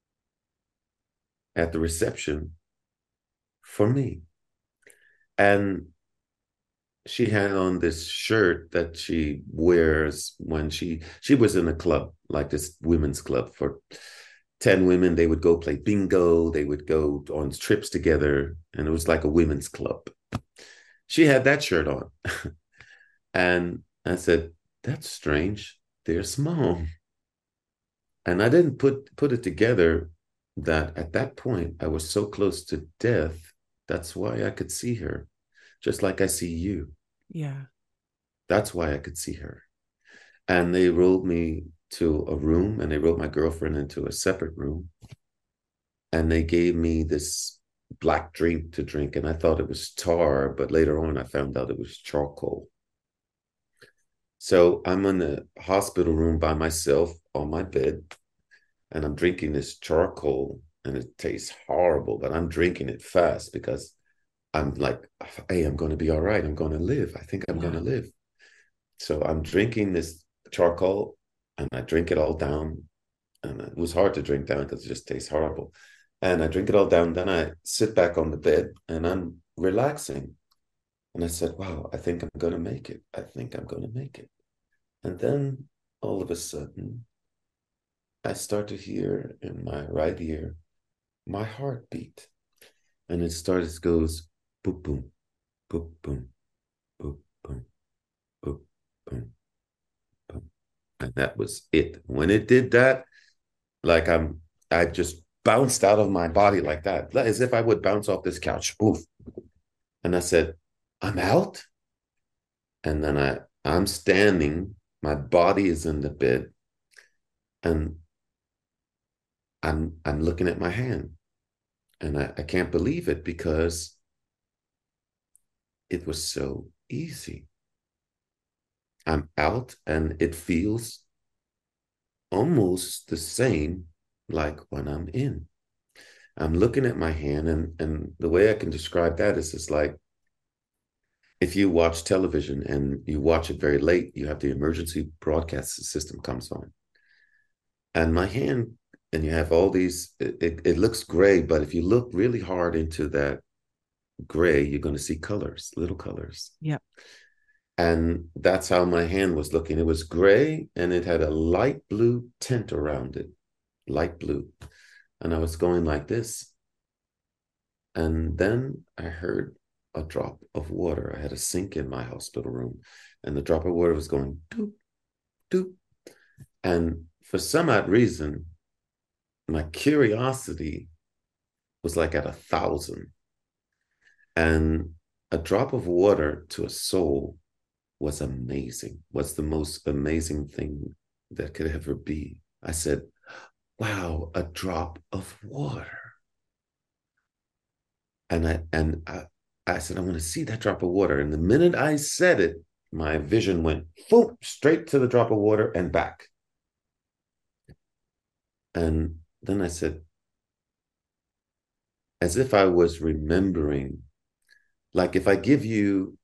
at the reception for me. And she had on this shirt that she wears when she she was in a club, like this women's club for ten women. They would go play bingo, they would go on trips together, and it was like a women's club. She had that shirt on. And I said, that's strange. There's Mom. And I didn't put put it together that at that point I was so close to death. That's why I could see her, just like I see you. Yeah. That's why I could see her. And they rolled me to a room, and they rolled my girlfriend into a separate room. And they gave me this black drink to drink, and I thought it was tar, but later on I found out it was charcoal. So I'm in the hospital room by myself on my bed, and I'm drinking this charcoal, and it tastes horrible, but I'm drinking it fast because I'm like, hey, I'm going to be all right. I'm going to live. I think I'm yeah. going to live. So I'm drinking this charcoal, and I drink it all down. And it was hard to drink down because it just tastes horrible. And I drink it all down. Then I sit back on the bed, and I'm relaxing. And I said, wow, I think I'm going to make it. I think I'm going to make it. And then all of a sudden, I start to hear in my right ear, my heartbeat. And it starts, it goes, boom, boom, boom, boom, boom, boom, boom, boom, boom. And that was it. When it did that, like I'm, I just bounced out of my body like that, as if I would bounce off this couch. Oof. And I said, I'm out. And then I, I'm standing, my body is in the bed, and I'm, I'm looking at my hand. And I, I can't believe it because it was so easy. I'm out, and it feels almost the same like when I'm in. I'm looking at my hand, and, and the way I can describe that is it's like if you watch television and you watch it very late, you have the emergency broadcast system comes on. And my hand and you have all these, it, it, it looks gray, but if you look really hard into that gray, you're going to see colors, little colors. Yep. And that's how my hand was looking. It was gray and it had a light blue tint around it, light blue. And I was going like this. And then I heard a drop of water. I had a sink in my hospital room, and the drop of water was going doop, doop. And for some odd reason, my curiosity was like at a thousand. And a drop of water to a soul was amazing, was the most amazing thing that could ever be. I said, wow, a drop of water. And I and I, I said, I want to see that drop of water. And the minute I said it, my vision went boom, straight to the drop of water and back. And then I said, as if I was remembering, like if I give you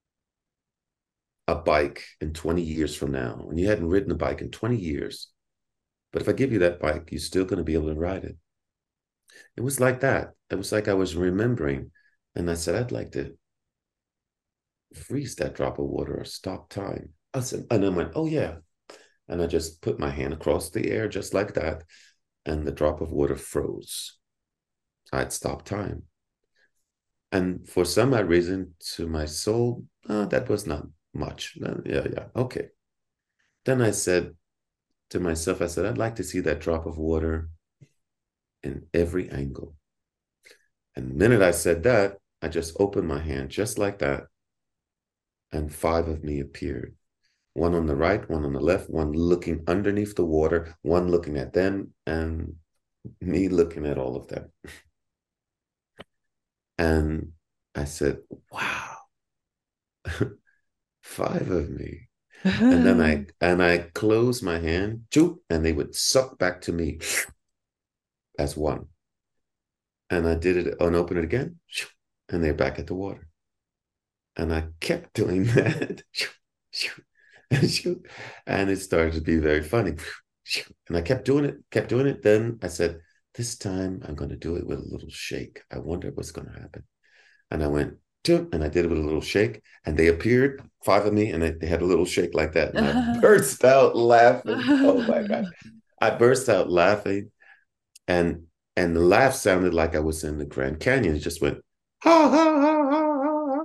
a bike in twenty years from now, and you hadn't ridden a bike in twenty years, but if I give you that bike, you're still going to be able to ride it. It was like that. It was like I was remembering. And I said, I'd like to freeze that drop of water or stop time. I said, and I went, oh, yeah. And I just put my hand across the air just like that. And the drop of water froze. I'd stopped time. And for some odd reason, to my soul, oh, that was not much. Yeah, yeah, okay. Then I said to myself, I said, I'd like to see that drop of water in every angle. And the minute I said that, I just opened my hand just like that. And five of me appeared. One on the right, one on the left, one looking underneath the water, one looking at them, and me looking at all of them. And I said, wow, five of me. And then I and I closed my hand, and they would suck back to me as one. And I did it and open it again, and they're back at the water. And I kept doing that. And it started to be very funny. And I kept doing it, kept doing it. Then I said, this time I'm going to do it with a little shake. I wonder what's going to happen. And I went, and I did it with a little shake. And they appeared, five of me, and they had a little shake like that. And I burst out laughing. Oh, my God. I burst out laughing. And and the laugh sounded like I was in the Grand Canyon. It just went, ha, ha, ha, ha, ha,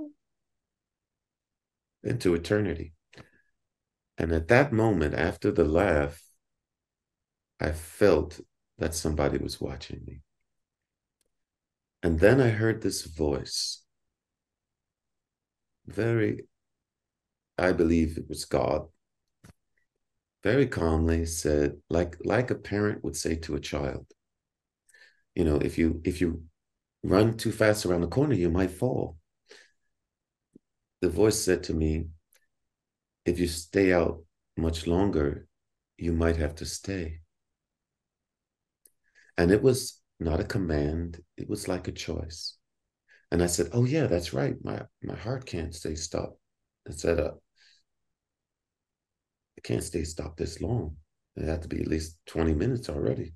into eternity. And at that moment, after the laugh, I felt that somebody was watching me. And then I heard this voice, very, I believe it was God, very calmly said, like, like a parent would say to a child, you know, if you if you run too fast around the corner, you might fall. The voice said to me, if you stay out much longer, you might have to stay. And it was not a command. It was like a choice. And I said, oh, yeah, that's right. My, my heart can't stay stopped. I said, uh, it can't stay stopped this long. It had to be at least twenty minutes already.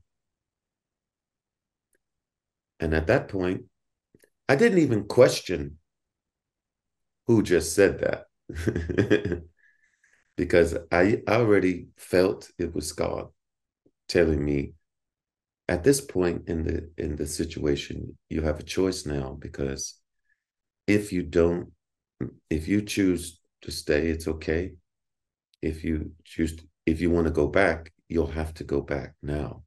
And at that point, I didn't even question who just said that. Because I already felt it was God telling me, at this point in the in the situation, you have a choice now, because if you don't, if you choose to stay, it's okay. If you choose, to, if you want to go back, you'll have to go back now.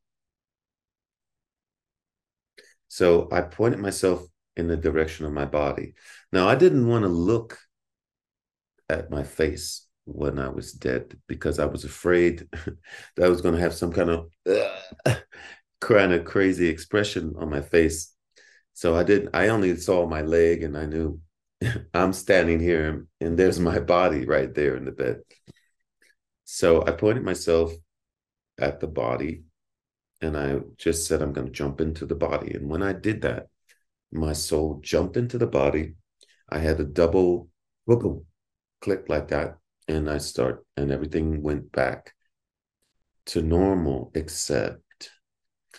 So I pointed myself in the direction of my body. Now, I didn't want to look at my face when I was dead, because I was afraid that I was going to have some kind of uh, kind of crazy expression on my face. So I didn't, I only saw my leg, and I knew I'm standing here and there's my body right there in the bed. So I pointed myself at the body, and I just said, I'm going to jump into the body. And when I did that, my soul jumped into the body. I had a double whoop, click like that. And I start, and everything went back to normal, except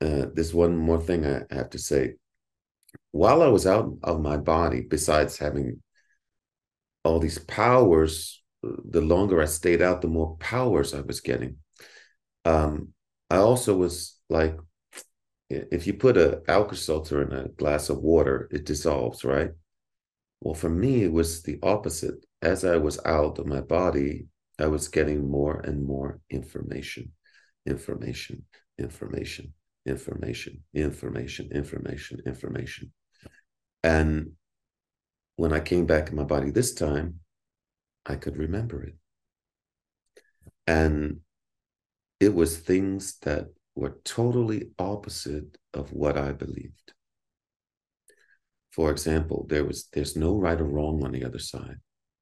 uh, there's one more thing I have to say. While I was out of my body, besides having all these powers, the longer I stayed out, the more powers I was getting. Um, I also was like, if you put an Alka-Seltzer in a glass of water, it dissolves, right? Well, for me, it was the opposite. As I was out of my body, I was getting more and more information, information, information, information, information, information, information. And when I came back in my body this time, I could remember it. And it was things that were totally opposite of what I believed. For example, there was there's no right or wrong on the other side.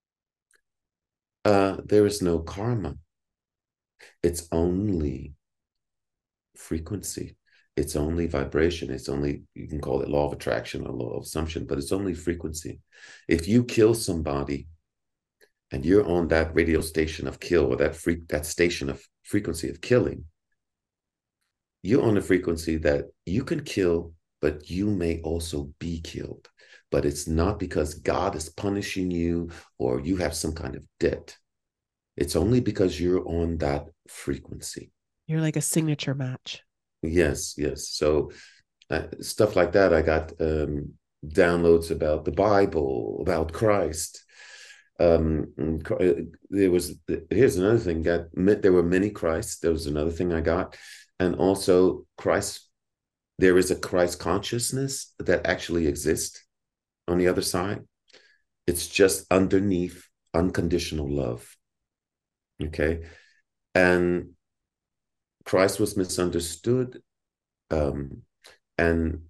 Uh, there is no karma. It's only frequency. It's only vibration. It's only, you can call it law of attraction or law of assumption, but it's only frequency. If you kill somebody and you're on that radio station of kill, or that freak that station of frequency of killing, you're on a frequency that you can kill, but you may also be killed. But it's not because God is punishing you or you have some kind of debt. It's only because you're on that frequency. You're like a signature match. Yes, yes. So uh, stuff like that. I got um, downloads about the Bible, about Christ. Um, there was, here's another thing. Got, there were many Christs. There was another thing I got. And also Christ, there is a Christ consciousness that actually exists on the other side. It's just underneath unconditional love. Okay. And Christ was misunderstood. Um, and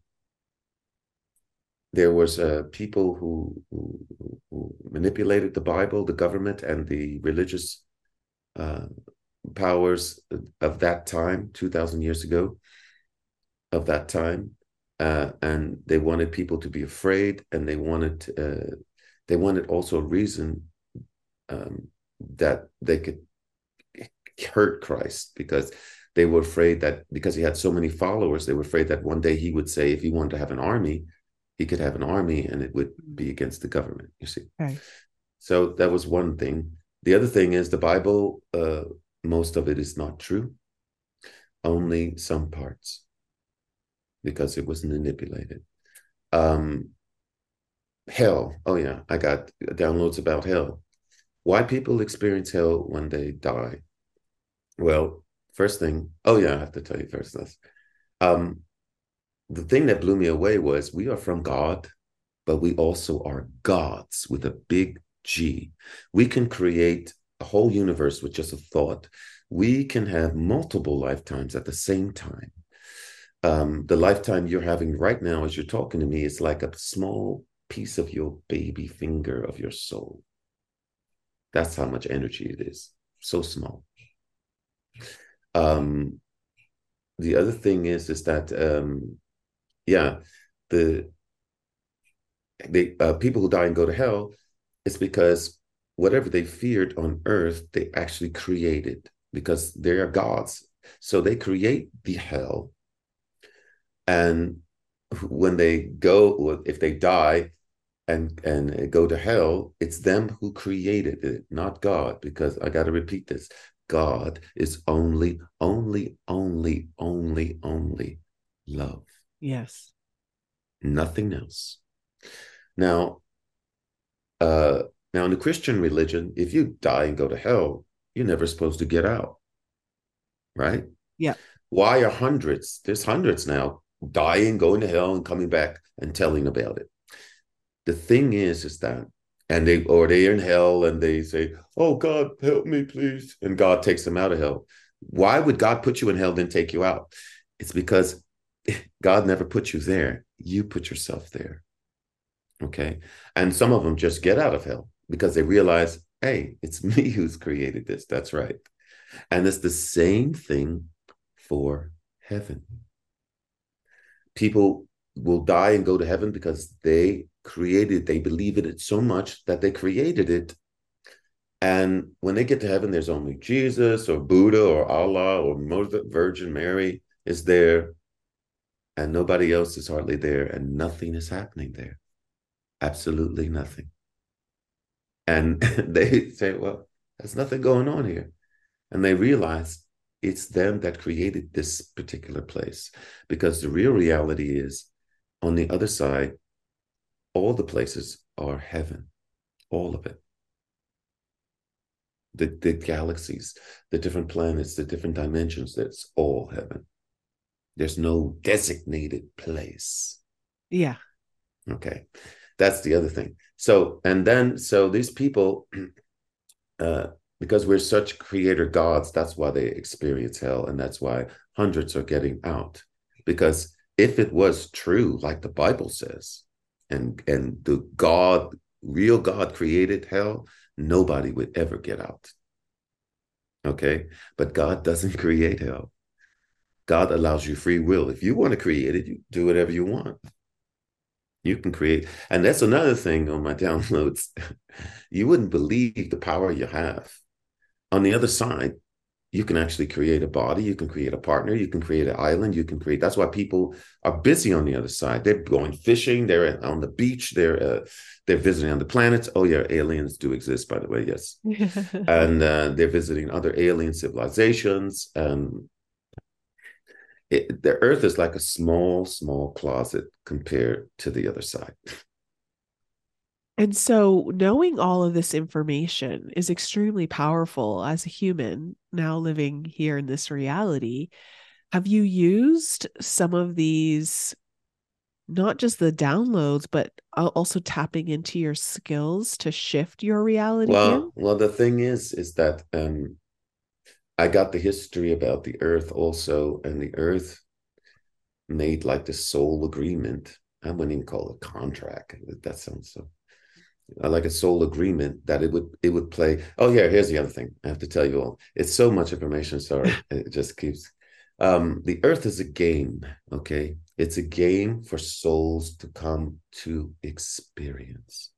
there was uh, people who, who, who manipulated the Bible, the government, and the religious uh, powers of that time, two thousand years ago, of that time. Uh, and they wanted people to be afraid, and they wanted uh, they wanted also a reason um, that they could hurt Christ, because they were afraid that because he had so many followers, they were afraid that one day he would say if he wanted to have an army, he could have an army and it would be against the government, you see. Right. So that was one thing. The other thing is the Bible, uh, most of it is not true, only some parts, because it was manipulated. Um, hell, oh yeah, I got downloads about hell. Why people experience hell when they die? Well, first thing, oh yeah, I have to tell you first this. Um, the thing that blew me away was we are from God, but we also are gods with a big G. We can create a whole universe with just a thought. We can have multiple lifetimes at the same time. Um, the lifetime you're having right now as you're talking to me is like a small piece of your baby finger of your soul. That's how much energy it is. So small. Um, the other thing is, is that, um, yeah, the, the uh, people who die and go to hell, it's because whatever they feared on earth, they actually created, because they are gods. So they create the hell. And when they go, if they die and, and go to hell, it's them who created it, not God, because I got to repeat this. God is only, only, only, only, only love. Yes. Nothing else. Now, uh, now in the Christian religion, if you die and go to hell, you're never supposed to get out, right? Yeah. Why are hundreds? There's hundreds now dying, going to hell, and coming back and telling about it. The thing is, is that, and they, or they're in hell and they say, oh, God, help me, please. And God takes them out of hell. Why would God put you in hell, then take you out? It's because God never put you there. You put yourself there. Okay. And some of them just get out of hell because they realize, hey, it's me who's created this. That's right. And it's the same thing for heaven. People will die and go to heaven because they created, they believe in it so much that they created it. And when they get to heaven, there's only Jesus or Buddha or Allah or Mother Virgin Mary is there. and nobody else is hardly there, and nothing is happening there. Absolutely nothing. And they say, well, there's nothing going on here. And they realize it's them that created this particular place, because the real reality is on the other side, all the places are heaven, all of it. The, the galaxies, the different planets, the different dimensions, that's all heaven. There's no designated place. Yeah. Okay. That's the other thing. So, and then, so these people, uh, because we're such creator gods, that's why they experience hell. And that's why hundreds are getting out. Because if it was true, like the Bible says, and, and the God, real God created hell, nobody would ever get out. Okay. But God doesn't create hell. God allows you free will. If you want to create it, you do whatever you want. You can create. And that's another thing on my downloads. You wouldn't believe the power you have. On the other side, you can actually create a body. You can create a partner. You can create an island. You can create. That's why people are busy on the other side. They're going fishing. They're on the beach. They're uh, they're visiting other planets. Oh yeah, aliens do exist, by the way. Yes, and uh, they're visiting other alien civilizations. And it, the Earth is like a small, small closet compared to the other side. And so knowing all of this information is extremely powerful as a human now living here in this reality. Have you used some of these, not just the downloads, but also tapping into your skills to shift your reality Well, here? well, the thing is, is that um, I got the history about the Earth also, and the Earth made like the soul agreement. I wouldn't even call it contract. That sounds so like a soul agreement that it would it would play. Oh yeah, here's the other thing I have to tell you all. It's so much information. Sorry, it just keeps. Um, the Earth is a game. Okay, it's a game for souls to come to experience.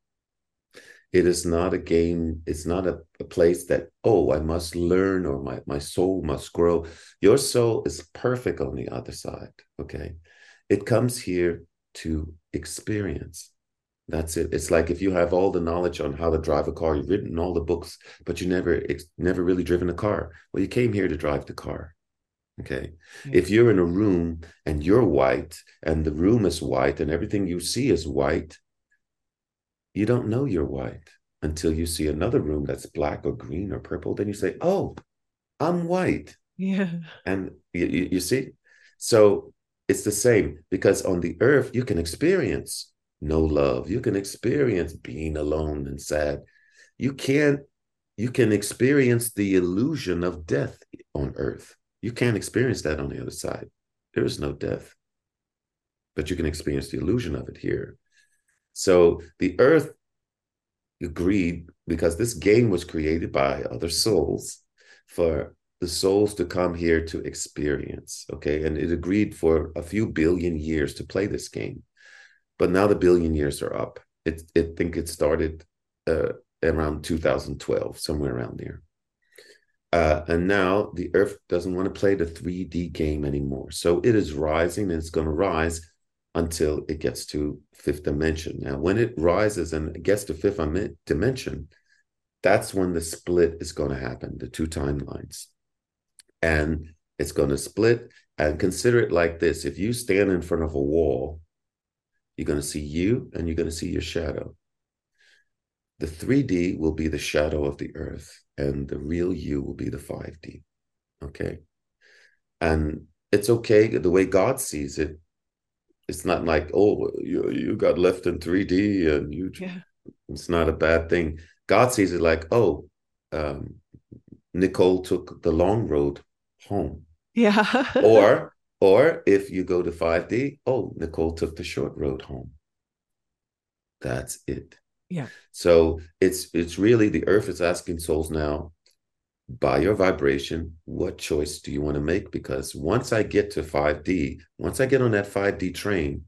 It is not a game. It's not a, a place that, oh, I must learn or my, my soul must grow. Your soul is perfect on the other side, okay? It comes here to experience. That's it. It's like if you have all the knowledge on how to drive a car, you've written all the books, but you never, never really driven a car. Well, you came here to drive the car, okay? Yeah. If you're in a room and you're white and the room is white and everything you see is white, you don't know you're white until you see another room that's black or green or purple. Then you say, oh, I'm white. Yeah. And you, you, you see? So it's the same, because on the earth, you can experience no love. You can experience being alone and sad. You can't, you can experience the illusion of death on earth. You can't experience that on the other side. There is no death, but you can experience the illusion of it here. So the earth agreed, because this game was created by other souls, for the souls to come here to experience, okay? And it agreed for a few billion years to play this game. But now the billion years are up. It, it I think it started uh, around two thousand twelve, somewhere around there. Uh, and now the earth doesn't want to play the three D game anymore. So it is rising, and it's going to rise until it gets to fifth dimension. Now, when it rises and gets to fifth dimension, that's when the split is going to happen, the two timelines. And it's going to split. And consider it like this. If you stand in front of a wall, you're going to see you and you're going to see your shadow. The three D will be the shadow of the earth, and the real you will be the five D. Okay? And it's okay, the way God sees it. It's not like, oh, you, you got left in three D and you, yeah. It's not a bad thing. God sees it like, oh, um, Nicole took the long road home. Yeah. or, or if you go to five D, oh, Nicole took the short road home. That's it. Yeah. So it's, it's really, the earth is asking souls now, by your vibration, what choice do you want to make? Because once I get to five D, once I get on that five D train,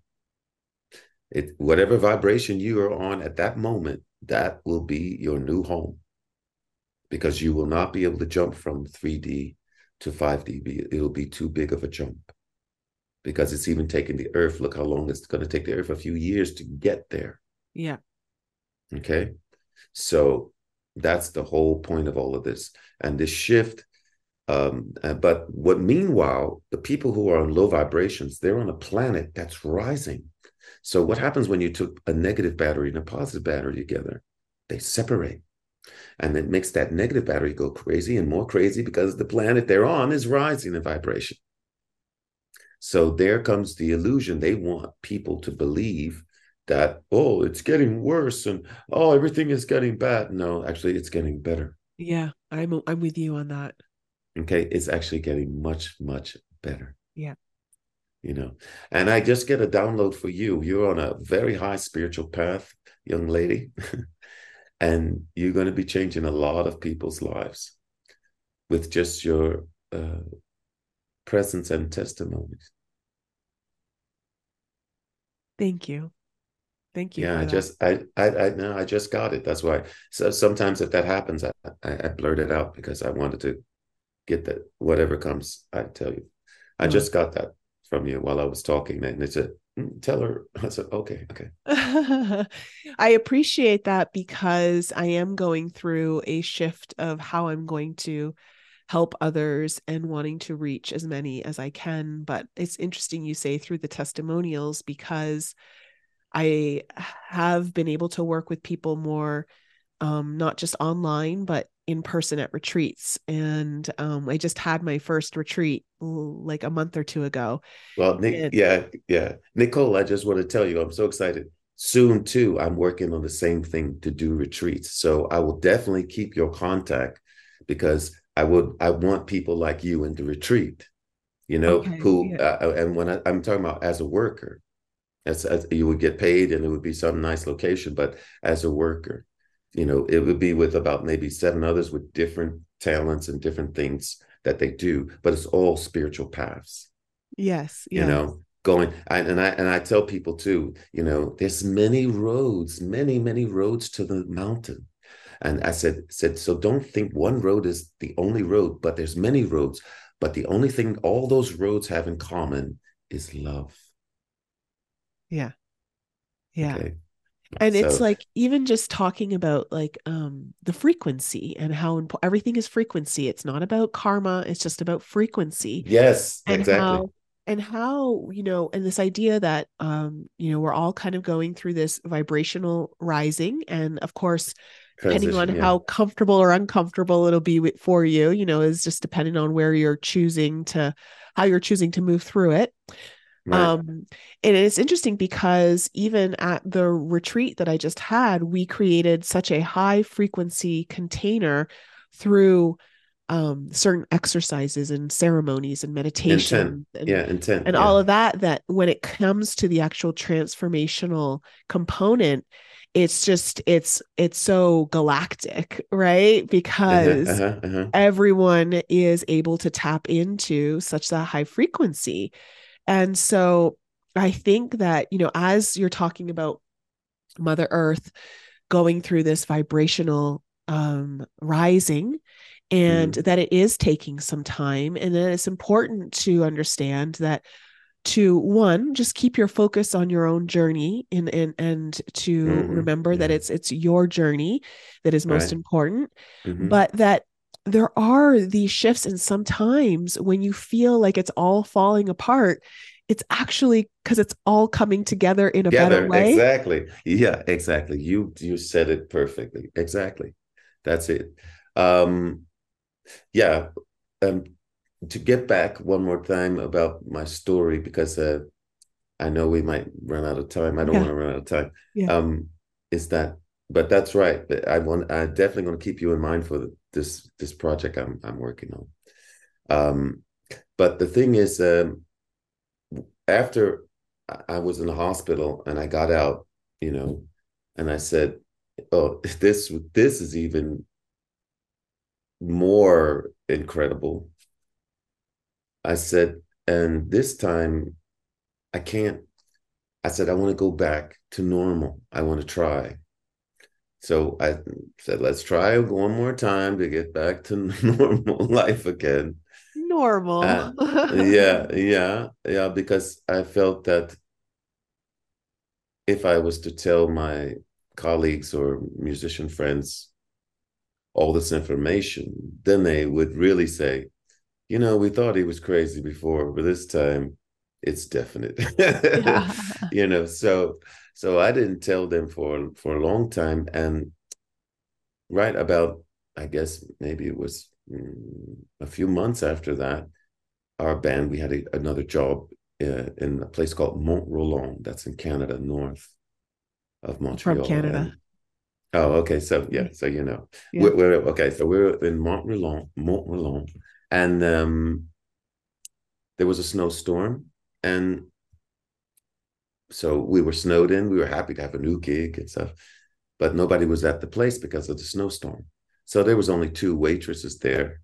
it whatever vibration you are on at that moment, that will be your new home. Because you will not be able to jump from three D to five D. It'll be too big of a jump. because it's even taking the earth. Look how long it's going to take the earth, a few years to get there. Yeah. Okay. So that's the whole point of all of this. And this shift. Um, uh, but what meanwhile, the people who are on low vibrations, they're on a planet that's rising. So what happens when you took a negative battery and a positive battery together? They separate. And it makes that negative battery go crazy and more crazy because the planet they're on is rising in vibration. So there comes the illusion. They want people to believe that, oh, it's getting worse and, oh, everything is getting bad. No, actually, it's getting better. Yeah, I'm I'm with you on that. Okay, it's actually getting much, much better. Yeah. You know, and I just get a download for you. You're on a very high spiritual path, young lady, and you're going to be changing a lot of people's lives with just your uh, presence and testimonies. Thank you. Thank you. Yeah, for I that. just, I, I, I, no, I just got it. That's why. So sometimes if that happens, I, I, I blurt it out because I wanted to get that. Whatever comes, I tell you. I No. just got that from you while I was talking, and they said, mm, "Tell her." I said, "Okay, okay." I appreciate that because I am going through a shift of how I'm going to help others and wanting to reach as many as I can. But it's interesting you say through the testimonials, because I have been able to work with people more, um, not just online, but in person at retreats. And um, I just had my first retreat like a month or two ago. Well, Nick, And yeah, yeah. Nicole, I just want to tell you, I'm so excited. Soon, too, I'm working on the same thing to do retreats. So I will definitely keep your contact because I would, I want people like you in the retreat, you know, okay, who, yeah. uh, and when I, I'm talking about as a worker, as, as you would get paid and it would be some nice location, but as a worker, you know, it would be with about maybe seven others with different talents and different things that they do, but it's all spiritual paths. Yes, You yes. know, going I, and I and I tell people too, you know, there's many roads, many, many roads to the mountain. And I said, said, so don't think one road is the only road, but there's many roads. But the only thing all those roads have in common is love. Yeah. Yeah. Okay. And it's So like even just talking about like um the frequency and how impo- everything is frequency. It's not about karma, it's just about frequency. yes, And exactly. how and how, you know, and this idea that um, you know, we're all kind of going through this vibrational rising. And of course, depending on Transition, yeah. how comfortable or uncomfortable it'll be with, for you, you know, is just depending on where you're choosing to how you're choosing to move through it. Right. Um, and it's interesting because even at the retreat that I just had, we created such a high frequency container through um, certain exercises and ceremonies and Intent. meditation and Yeah, intent. and Yeah. all of that, that when it comes to the actual transformational component, it's just it's it's so galactic, right? Uh-huh, Because uh-huh, uh-huh. everyone is able to tap into such that high frequency. And so I think that, you know, as you're talking about Mother Earth going through this vibrational um, rising, and Mm-hmm. that it is taking some time, and that it's important to understand that to one, just keep your focus on your own journey and and and to Mm-hmm. remember that Yeah. it's it's your journey that is most Right. important, Mm-hmm. but that there are these shifts, and sometimes when you feel like it's all falling apart, it's actually because it's all coming together in a better Together, way. exactly. Yeah, exactly. You you said it perfectly. Exactly. That's it. Um, yeah. Um, to get back one more time about my story, because uh, I know we might run out of time. I don't Yeah, want to run out of time. yeah, Um, is that, but that's right. But I want, I definitely going to keep you in mind for this this project I'm I'm working on. Um, but the thing is, um, after I was in the hospital and I got out, you know, and I said, "Oh, this this is even more incredible." I said, and this time I can't. I said, I want to go back to normal. I want to try. So I said, let's try one more time to get back to normal life again. normal. Uh, yeah, yeah, yeah, because I felt that if I was to tell my colleagues or musician friends all this information, then they would really say, you know, we thought he was crazy before, but this time it's definite. Yeah. You know, so so I didn't tell them for for a long time. And right about, I guess maybe it was mm, a few months after that, our band, we had a, another job uh, in a place called Mont Roland, that's in Canada, north of From Montreal. Canada. And oh, okay, so yeah, so you know, Yeah. we're, we're okay. So we're in Mont Roland, Mont Roland, and um, there was a snowstorm, and so we were snowed in. We were happy to have a new gig and stuff, but nobody was at the place because of the snowstorm. So there was only two waitresses there,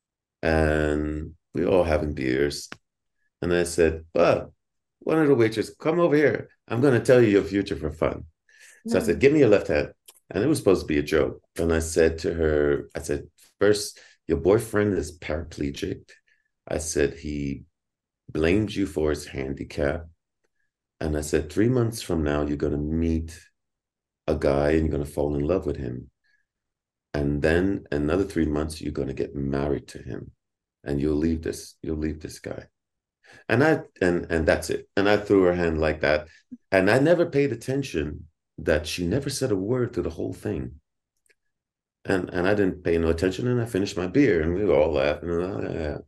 and we were all having beers. And I said, "Well, one of the waitresses, come over here. I'm going to tell you your future for fun." So I said, "Give me your left hand." And it was supposed to be a joke. And I said to her, I said, "First, your boyfriend is paraplegic." I said, "He blamed you for his handicap." And I said, "Three months from now, you're going to meet a guy and you're going to fall in love with him. And then another three months, you're going to get married to him. And you'll leave this, you'll leave this guy." And I and and that's it. And I threw her hand like that. And I never paid attention that she never said a word through the whole thing. And and I didn't pay no attention, and I finished my beer, and we were all laughing. And,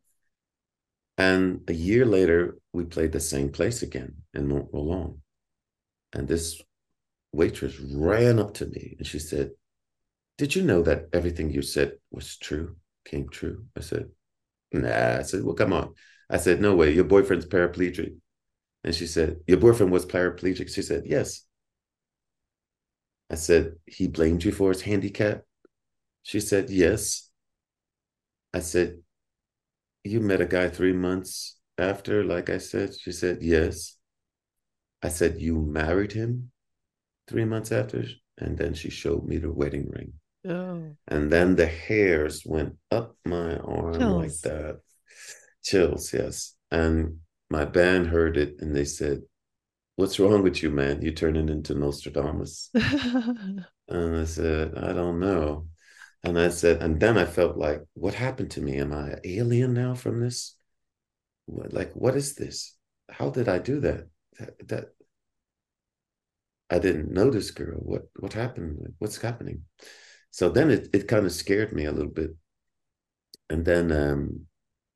and a year later, we played the same place again in Mont Roland. And this waitress ran up to me and she said, "Did you know that everything you said was true, came true?" I said, "Nah." I said, "Well, come on." I said, "No way, your boyfriend's paraplegic." And she said, "Your boyfriend was paraplegic?" She said, "Yes." I said, "He blamed you for his handicap?" She said, "Yes." I said, "You met a guy three months after, like I said?" She said, "Yes." I said, "You married him three months after?" And then she showed me the wedding ring. Oh. And then the hairs went up my arm Chills. like that. Chills, yes. And my band heard it and they said, "What's wrong with you, man? You're turning into Nostradamus." And I said, "I don't know." And I said, and then I felt like, what happened to me? Am I an alien now from this? Like, what is this? How did I do that? That, that I didn't know this girl. What what happened? What's happening? So then it, it kind of scared me a little bit. And then um,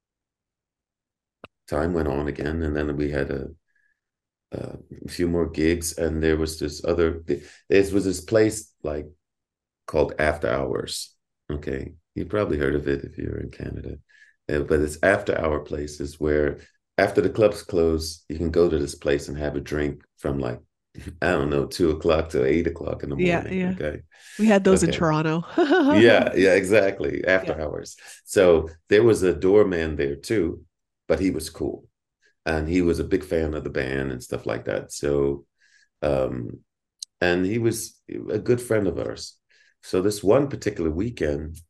time went on again. And then we had a, a few more gigs. And there was this other, there was this place like called After Hours. Okay. You probably heard of it if you're in Canada. Uh, but it's after hour places where after the clubs close, you can go to this place and have a drink from like, I don't know, two o'clock to eight o'clock in the morning. Yeah, yeah. Okay. We had those in Okay. Toronto. Yeah, yeah, exactly. After Yeah. hours. So there was a doorman there too, but he was cool. And he was a big fan of the band and stuff like that. So, um, and he was a good friend of ours. So this one particular weekend,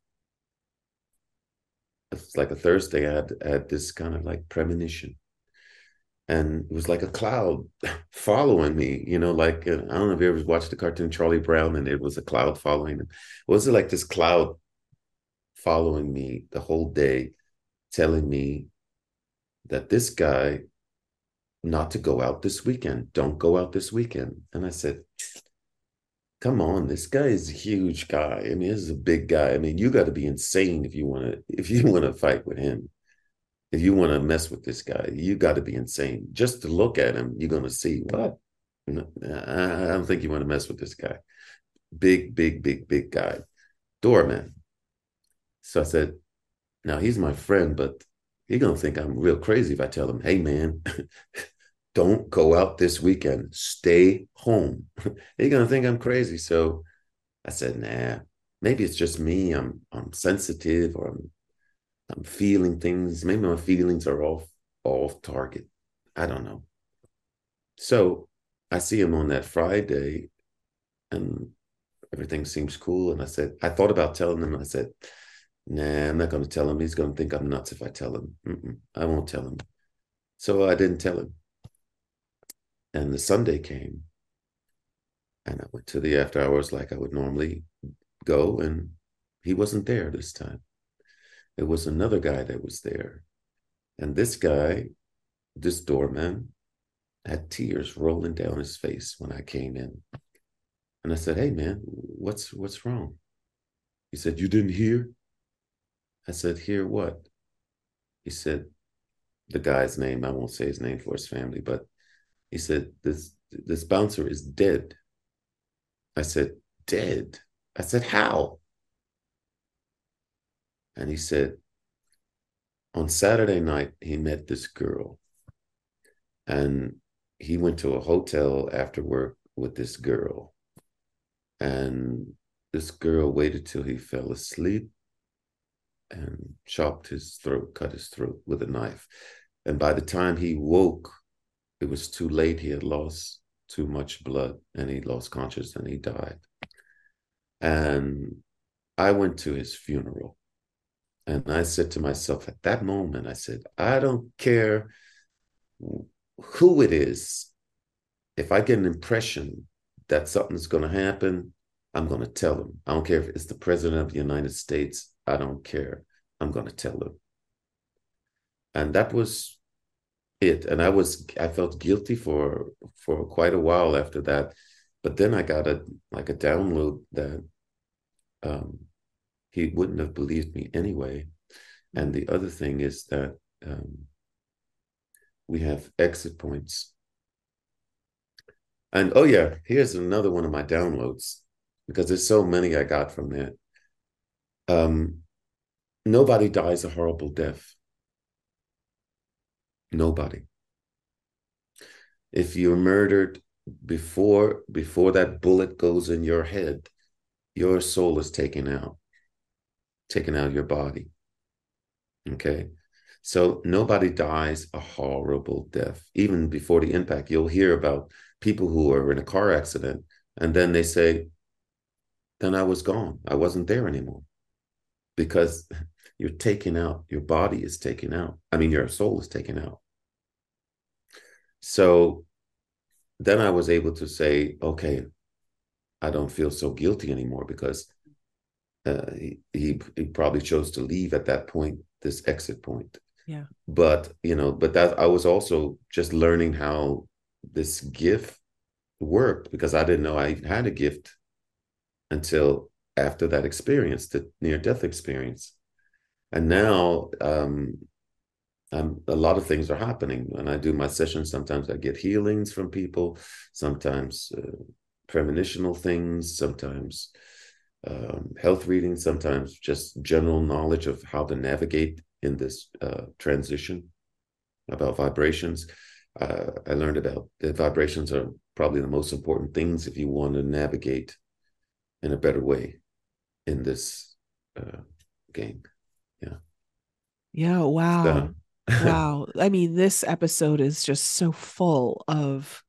it's like a Thursday, I had, had this kind of like premonition. And it was like a cloud following me, you know, like, uh, I don't know if you ever watched the cartoon Charlie Brown, and it was a cloud following him. Was it like this cloud following me the whole day, telling me that this guy, not to go out this weekend, don't go out this weekend. And I said, come on, this guy is a huge guy. I mean, this is a big guy. I mean, you got to be insane if you want to, if you want to fight with him. If you want to mess with this guy, you got to be insane. Just to look at him, you're going to see, what? No, I don't think you want to mess with this guy. Big, big, big, big guy. Doorman. So I said, now he's my friend, but he's going to think I'm real crazy if I tell him, hey, man, don't go out this weekend. Stay home. He's going to think I'm crazy. So I said, nah, maybe it's just me. I'm I'm sensitive, or I'm I'm feeling things. Maybe my feelings are off off target. I don't know. So I see him on that Friday, and everything seems cool. And I said, I thought about telling him. I said, nah, I'm not going to tell him. He's going to think I'm nuts if I tell him. Mm-mm, I won't tell him. So I didn't tell him. And the Sunday came, and I went to the after hours like I would normally go, and he wasn't there this time. It was another guy that was there. And this guy, this doorman, had tears rolling down his face when I came in. And I said, hey, man, what's what's wrong? He said, you didn't hear? I said, hear what? He said, the guy's name, I won't say his name for his family, but he said, this, this bouncer is dead. I said, dead? I said, how? And he said, on Saturday night, he met this girl. And he went to a hotel after work with this girl. And this girl waited till he fell asleep and chopped his throat, cut his throat with a knife. And by the time he woke, it was too late. He had lost too much blood and he lost consciousness and he died. And I went to his funeral. And I said to myself at that moment, I said, I don't care who it is. If I get an impression that something's going to happen, I'm going to tell him. I don't care if it's the president of the United States. I don't care. I'm going to tell him. And that was it. And I was, I felt guilty for, for quite a while after that. But then I got a, like a download that um, he wouldn't have believed me anyway. And the other thing is that um, we have exit points. And oh yeah, here's another one of my downloads, because there's so many I got from that. Um, nobody dies a horrible death. Nobody. If you're murdered before, before that bullet goes in your head, your soul is taken out, taken out of your body. Okay? So nobody dies a horrible death. Even before the impact, you'll hear about people who are in a car accident, and then they say, then I was gone. I wasn't there anymore. Because you're taken out. Your body is taken out. I mean, your soul is taken out. So then I was able to say, okay, I don't feel so guilty anymore, because uh, he, he, he probably chose to leave at that point, this exit point. Yeah. But, you know, but that I was also just learning how this gift worked, because I didn't know I had a gift until after that experience, the near-death experience. And now um, I'm, a lot of things are happening. When I do my sessions, sometimes I get healings from people, sometimes uh, premonitional things, sometimes um, health readings, sometimes just general knowledge of how to navigate in this uh, transition, about vibrations. Uh, I learned about the vibrations are probably the most important things if you want to navigate in a better way in this uh, game. Yeah. Yeah. Wow. So, Wow. I mean, this episode is just so full of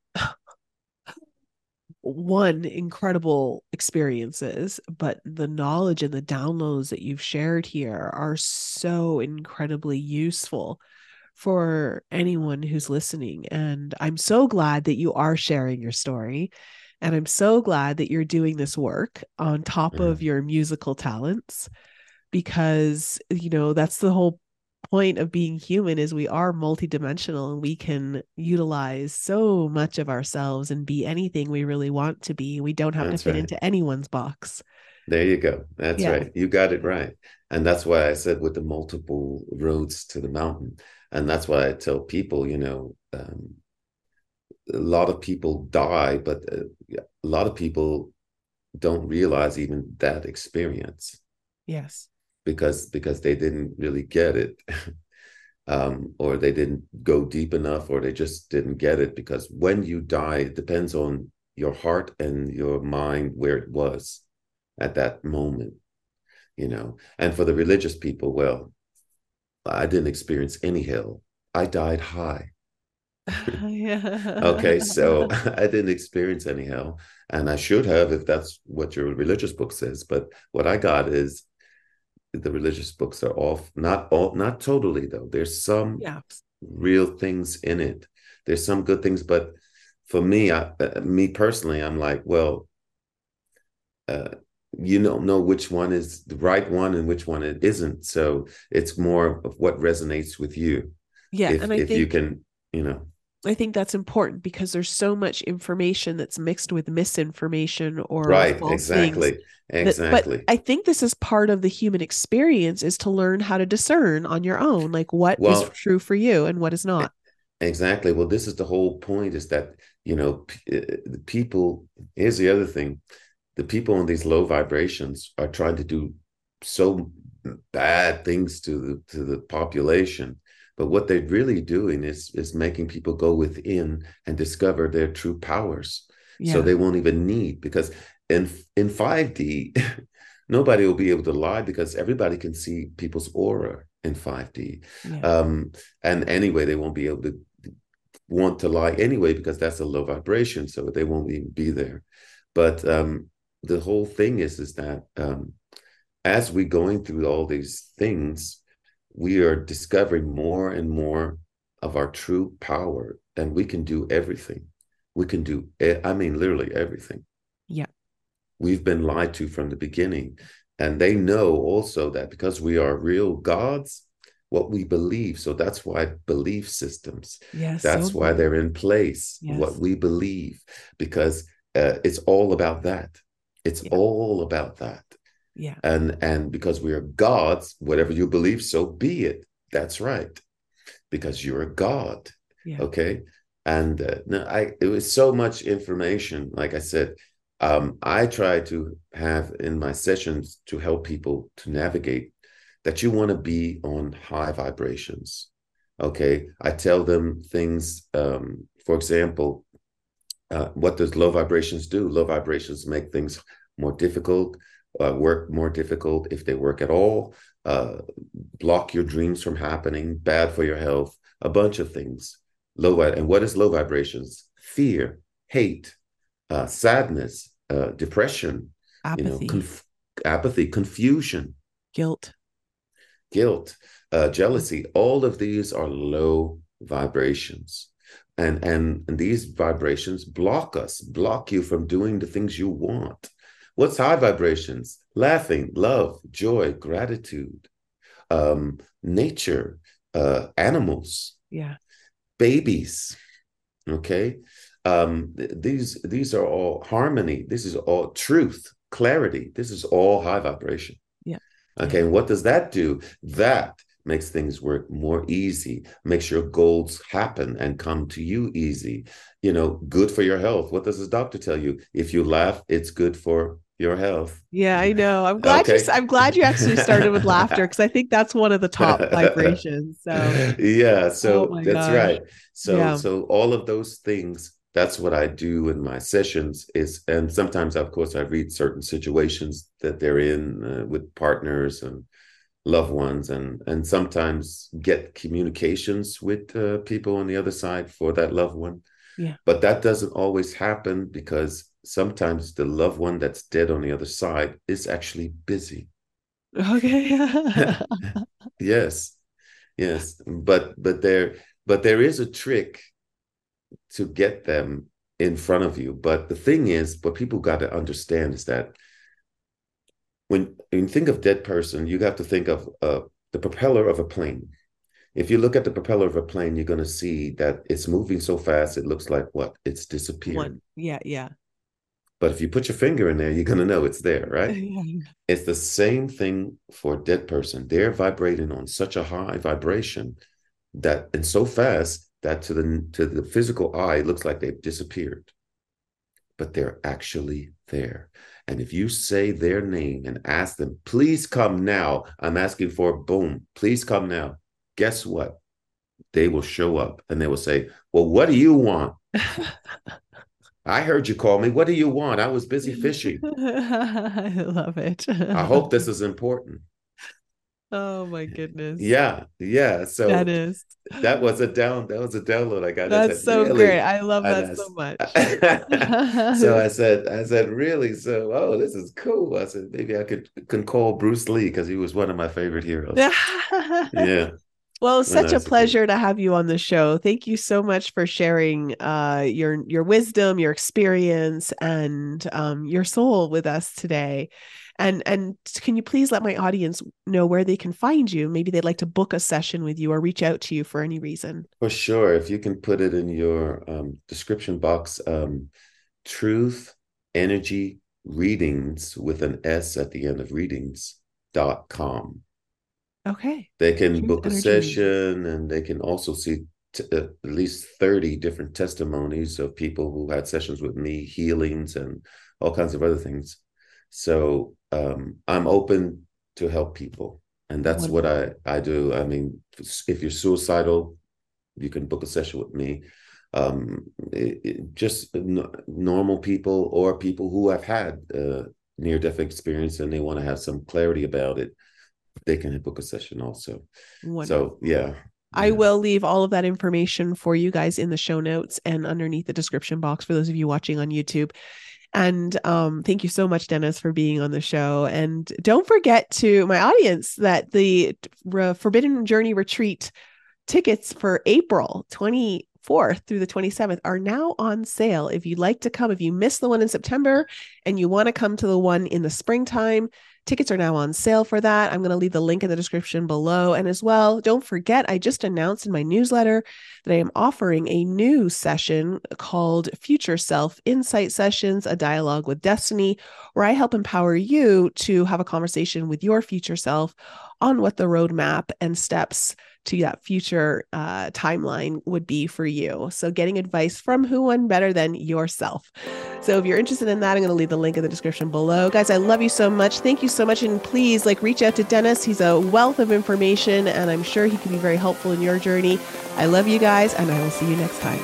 one, incredible experiences, but the knowledge and the downloads that you've shared here are so incredibly useful for anyone who's listening. And I'm so glad that you are sharing your story. And I'm so glad that you're doing this work on top mm. of your musical talents, because, you know, that's the whole point of being human, is we are multidimensional and we can utilize so much of ourselves and be anything we really want to be. We don't have That's to fit right. into anyone's box. There you go. That's Yeah. right. You got it right. And that's why I said with the multiple roads to the mountain. And that's why I tell people, you know, um, a lot of people die, but uh, a lot of people don't realize even that experience. Yes. Because because they didn't really get it, um, or they didn't go deep enough, or they just didn't get it. Because when you die, it depends on your heart and your mind where it was at that moment, you know. And for the religious people, well, I didn't experience any hell. I died high. Yeah. Okay, so I didn't experience any hell, and I should have if that's what your religious book says. But what I got is the religious books are off. Not all, not totally though. There's some Yeah. real things in it. There's some good things, but for me, I, uh, me personally, I'm like, well, uh, you don't know which one is the right one and which one it isn't. So it's more of what resonates with you. Yeah. If And I if you think can, you know, I think that's important because there's so much information that's mixed with misinformation or right, false things exactly, that, but exactly. I think this is part of the human experience, is to learn how to discern on your own, like what is Well, true for you and what is not. exactly. Well, this is the whole point, is that, you know, p- uh, the people, here's the other thing. The people on these low vibrations are trying to do so bad things to the to the population. But what they're really doing is is making people go within and discover their true powers. So Yeah. they won't even need, because in in five D, nobody will be able to lie because everybody can see people's aura in five D. Yeah. Um, and anyway, they won't be able to want to lie anyway because that's a low vibration, so they won't even be there. But um, the whole thing is is that um, as we're going through all these things, we are discovering more and more of our true power, and we can do everything. We can do, I mean, literally everything. Yeah. We've been lied to from the beginning, and they know also that because we are real gods, what we believe. So that's why belief systems, Yes. that's So why they're in place, yes. what we believe, because uh, it's all about that. It's yeah. all about that. Yeah. And and because we are gods, whatever you believe, so be it. That's right. Because you're a god. Yeah. Okay. And uh, no, I it was so much information. Like I said, um, I try to have in my sessions to help people to navigate that you want to be on high vibrations. Okay. I tell them things, um, for example, uh, what does low vibrations do? Low vibrations make things more difficult, uh, work more difficult if they work at all, uh, block your dreams from happening, bad for your health, a bunch of things. Low, and what is low vibrations? Fear, hate, uh, sadness, uh, depression, Apathy, you know, conf- apathy, confusion, guilt, guilt, uh, jealousy. All of these are low vibrations. And, and and these vibrations block us, block you from doing the things you want. What's high vibrations? Laughing, love, joy, gratitude, um, nature, uh, animals, yeah, babies. Okay, um, th- these these are all harmony. This is all truth, clarity. This is all high vibration. yeah. Okay, yeah. and what does that do? That makes things work more easy, makes your goals happen and come to you easy. You know, good for your health. What does the doctor tell you? If you laugh, it's good for your health. Yeah, I know. I'm glad Okay. you I'm glad you actually started with laughter, because I think that's one of the top vibrations. So yeah, oh so my that's gosh. right. So Yeah. so all of those things, that's what I do in my sessions is, and sometimes of course I read certain situations that they're in uh, with partners and loved ones, and and sometimes get communications with uh, people on the other side for that loved one. Yeah. But that doesn't always happen because sometimes the loved one that's dead on the other side is actually busy. Okay. yes, yes, but but there but there is a trick to get them in front of you. But the thing is, what people got to understand is that when, when you think of dead person, you have to think of uh, the propeller of a plane. If you look at the propeller of a plane, you're going to see that it's moving so fast, it looks like what? It's disappearing. One. Yeah, yeah. But if you put your finger in there, you're going to know it's there, right? Yeah. It's the same thing for a dead person. They're vibrating on such a high vibration that, and so fast that to the to the physical eye, it looks like they've disappeared. But they're actually there. And if you say their name and ask them, please come now, I'm asking for, boom, please come now. Guess what? They will show up and they will say, well, what do you want? I heard you call me. What do you want? I was busy fishing. I love it. I hope this is important. Oh my goodness. Yeah, yeah. So That is. that was a down, that was a download I got. That's I said, so really? great. I love And that I, so much. so I said, I said, really? So, oh, this is cool. I said, maybe I could can call Bruce Lee because he was one of my favorite heroes. Yeah. Well, it's such a pleasure to have you on the show. Thank you so much for sharing uh, your your wisdom, your experience, and um, your soul with us today. And and can you please let my audience know where they can find you? Maybe they'd like to book a session with you or reach out to you for any reason. For sure. If you can put it in your um, description box, um, Truth Energy Readings with an S at the end of readings dot com. Okay. They can Truth book a Energy session Readings. and they can also see t- at least thirty different testimonies of people who had sessions with me, healings and all kinds of other things. So um, I'm open to help people. And that's Wonderful. what I, I do. I mean, if you're suicidal, you can book a session with me. Um, it, it, just n- normal people or people who have had uh, near-death experience and they want to have some clarity about it, they can book a session also. Wonderful. So yeah. I yeah. will leave all of that information for you guys in the show notes and underneath the description box for those of you watching on YouTube. And um, thank you so much, Dennis, for being on the show. And don't forget to my audience that the uh, Forbidden Journey Retreat tickets for April twenty-fourth through the twenty-seventh are now on sale. If you'd like to come, if you missed the one in September and you want to come to the one in the springtime, tickets are now on sale for that. I'm going to leave the link in the description below. And as well, don't forget, I just announced in my newsletter that I am offering a new session called Future Self Insight Sessions, a dialogue with destiny, where I help empower you to have a conversation with your future self on what the roadmap and steps to that future uh, timeline would be for you. So getting advice from who one better than yourself. So if you're interested in that, I'm going to leave the link in the description below. Guys, I love you so much. Thank you so much. And please like reach out to Dennis. He's a wealth of information and I'm sure he can be very helpful in your journey. I love you guys and I will see you next time.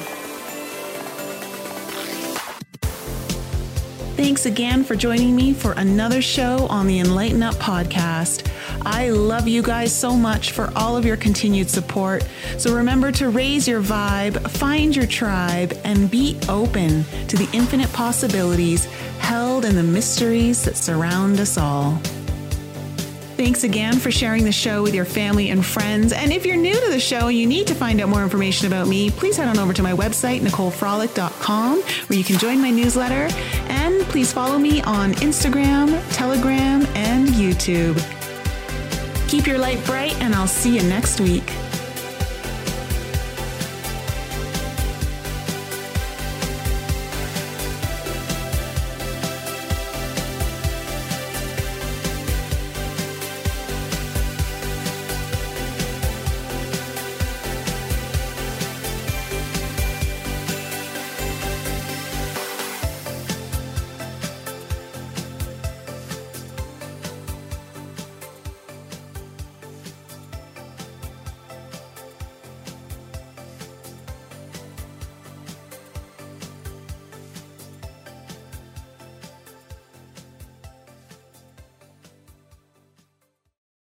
Thanks again for joining me for another show on the Enlighten Up podcast. I love you guys so much for all of your continued support. So remember to raise your vibe, find your tribe, and be open to the infinite possibilities held in the mysteries that surround us all. Thanks again for sharing the show with your family and friends. And if you're new to the show and you need to find out more information about me, please head on over to my website, nicole frolick dot com, where you can join my newsletter. And please follow me on Instagram, Telegram, and YouTube. Keep your light bright, and I'll see you next week.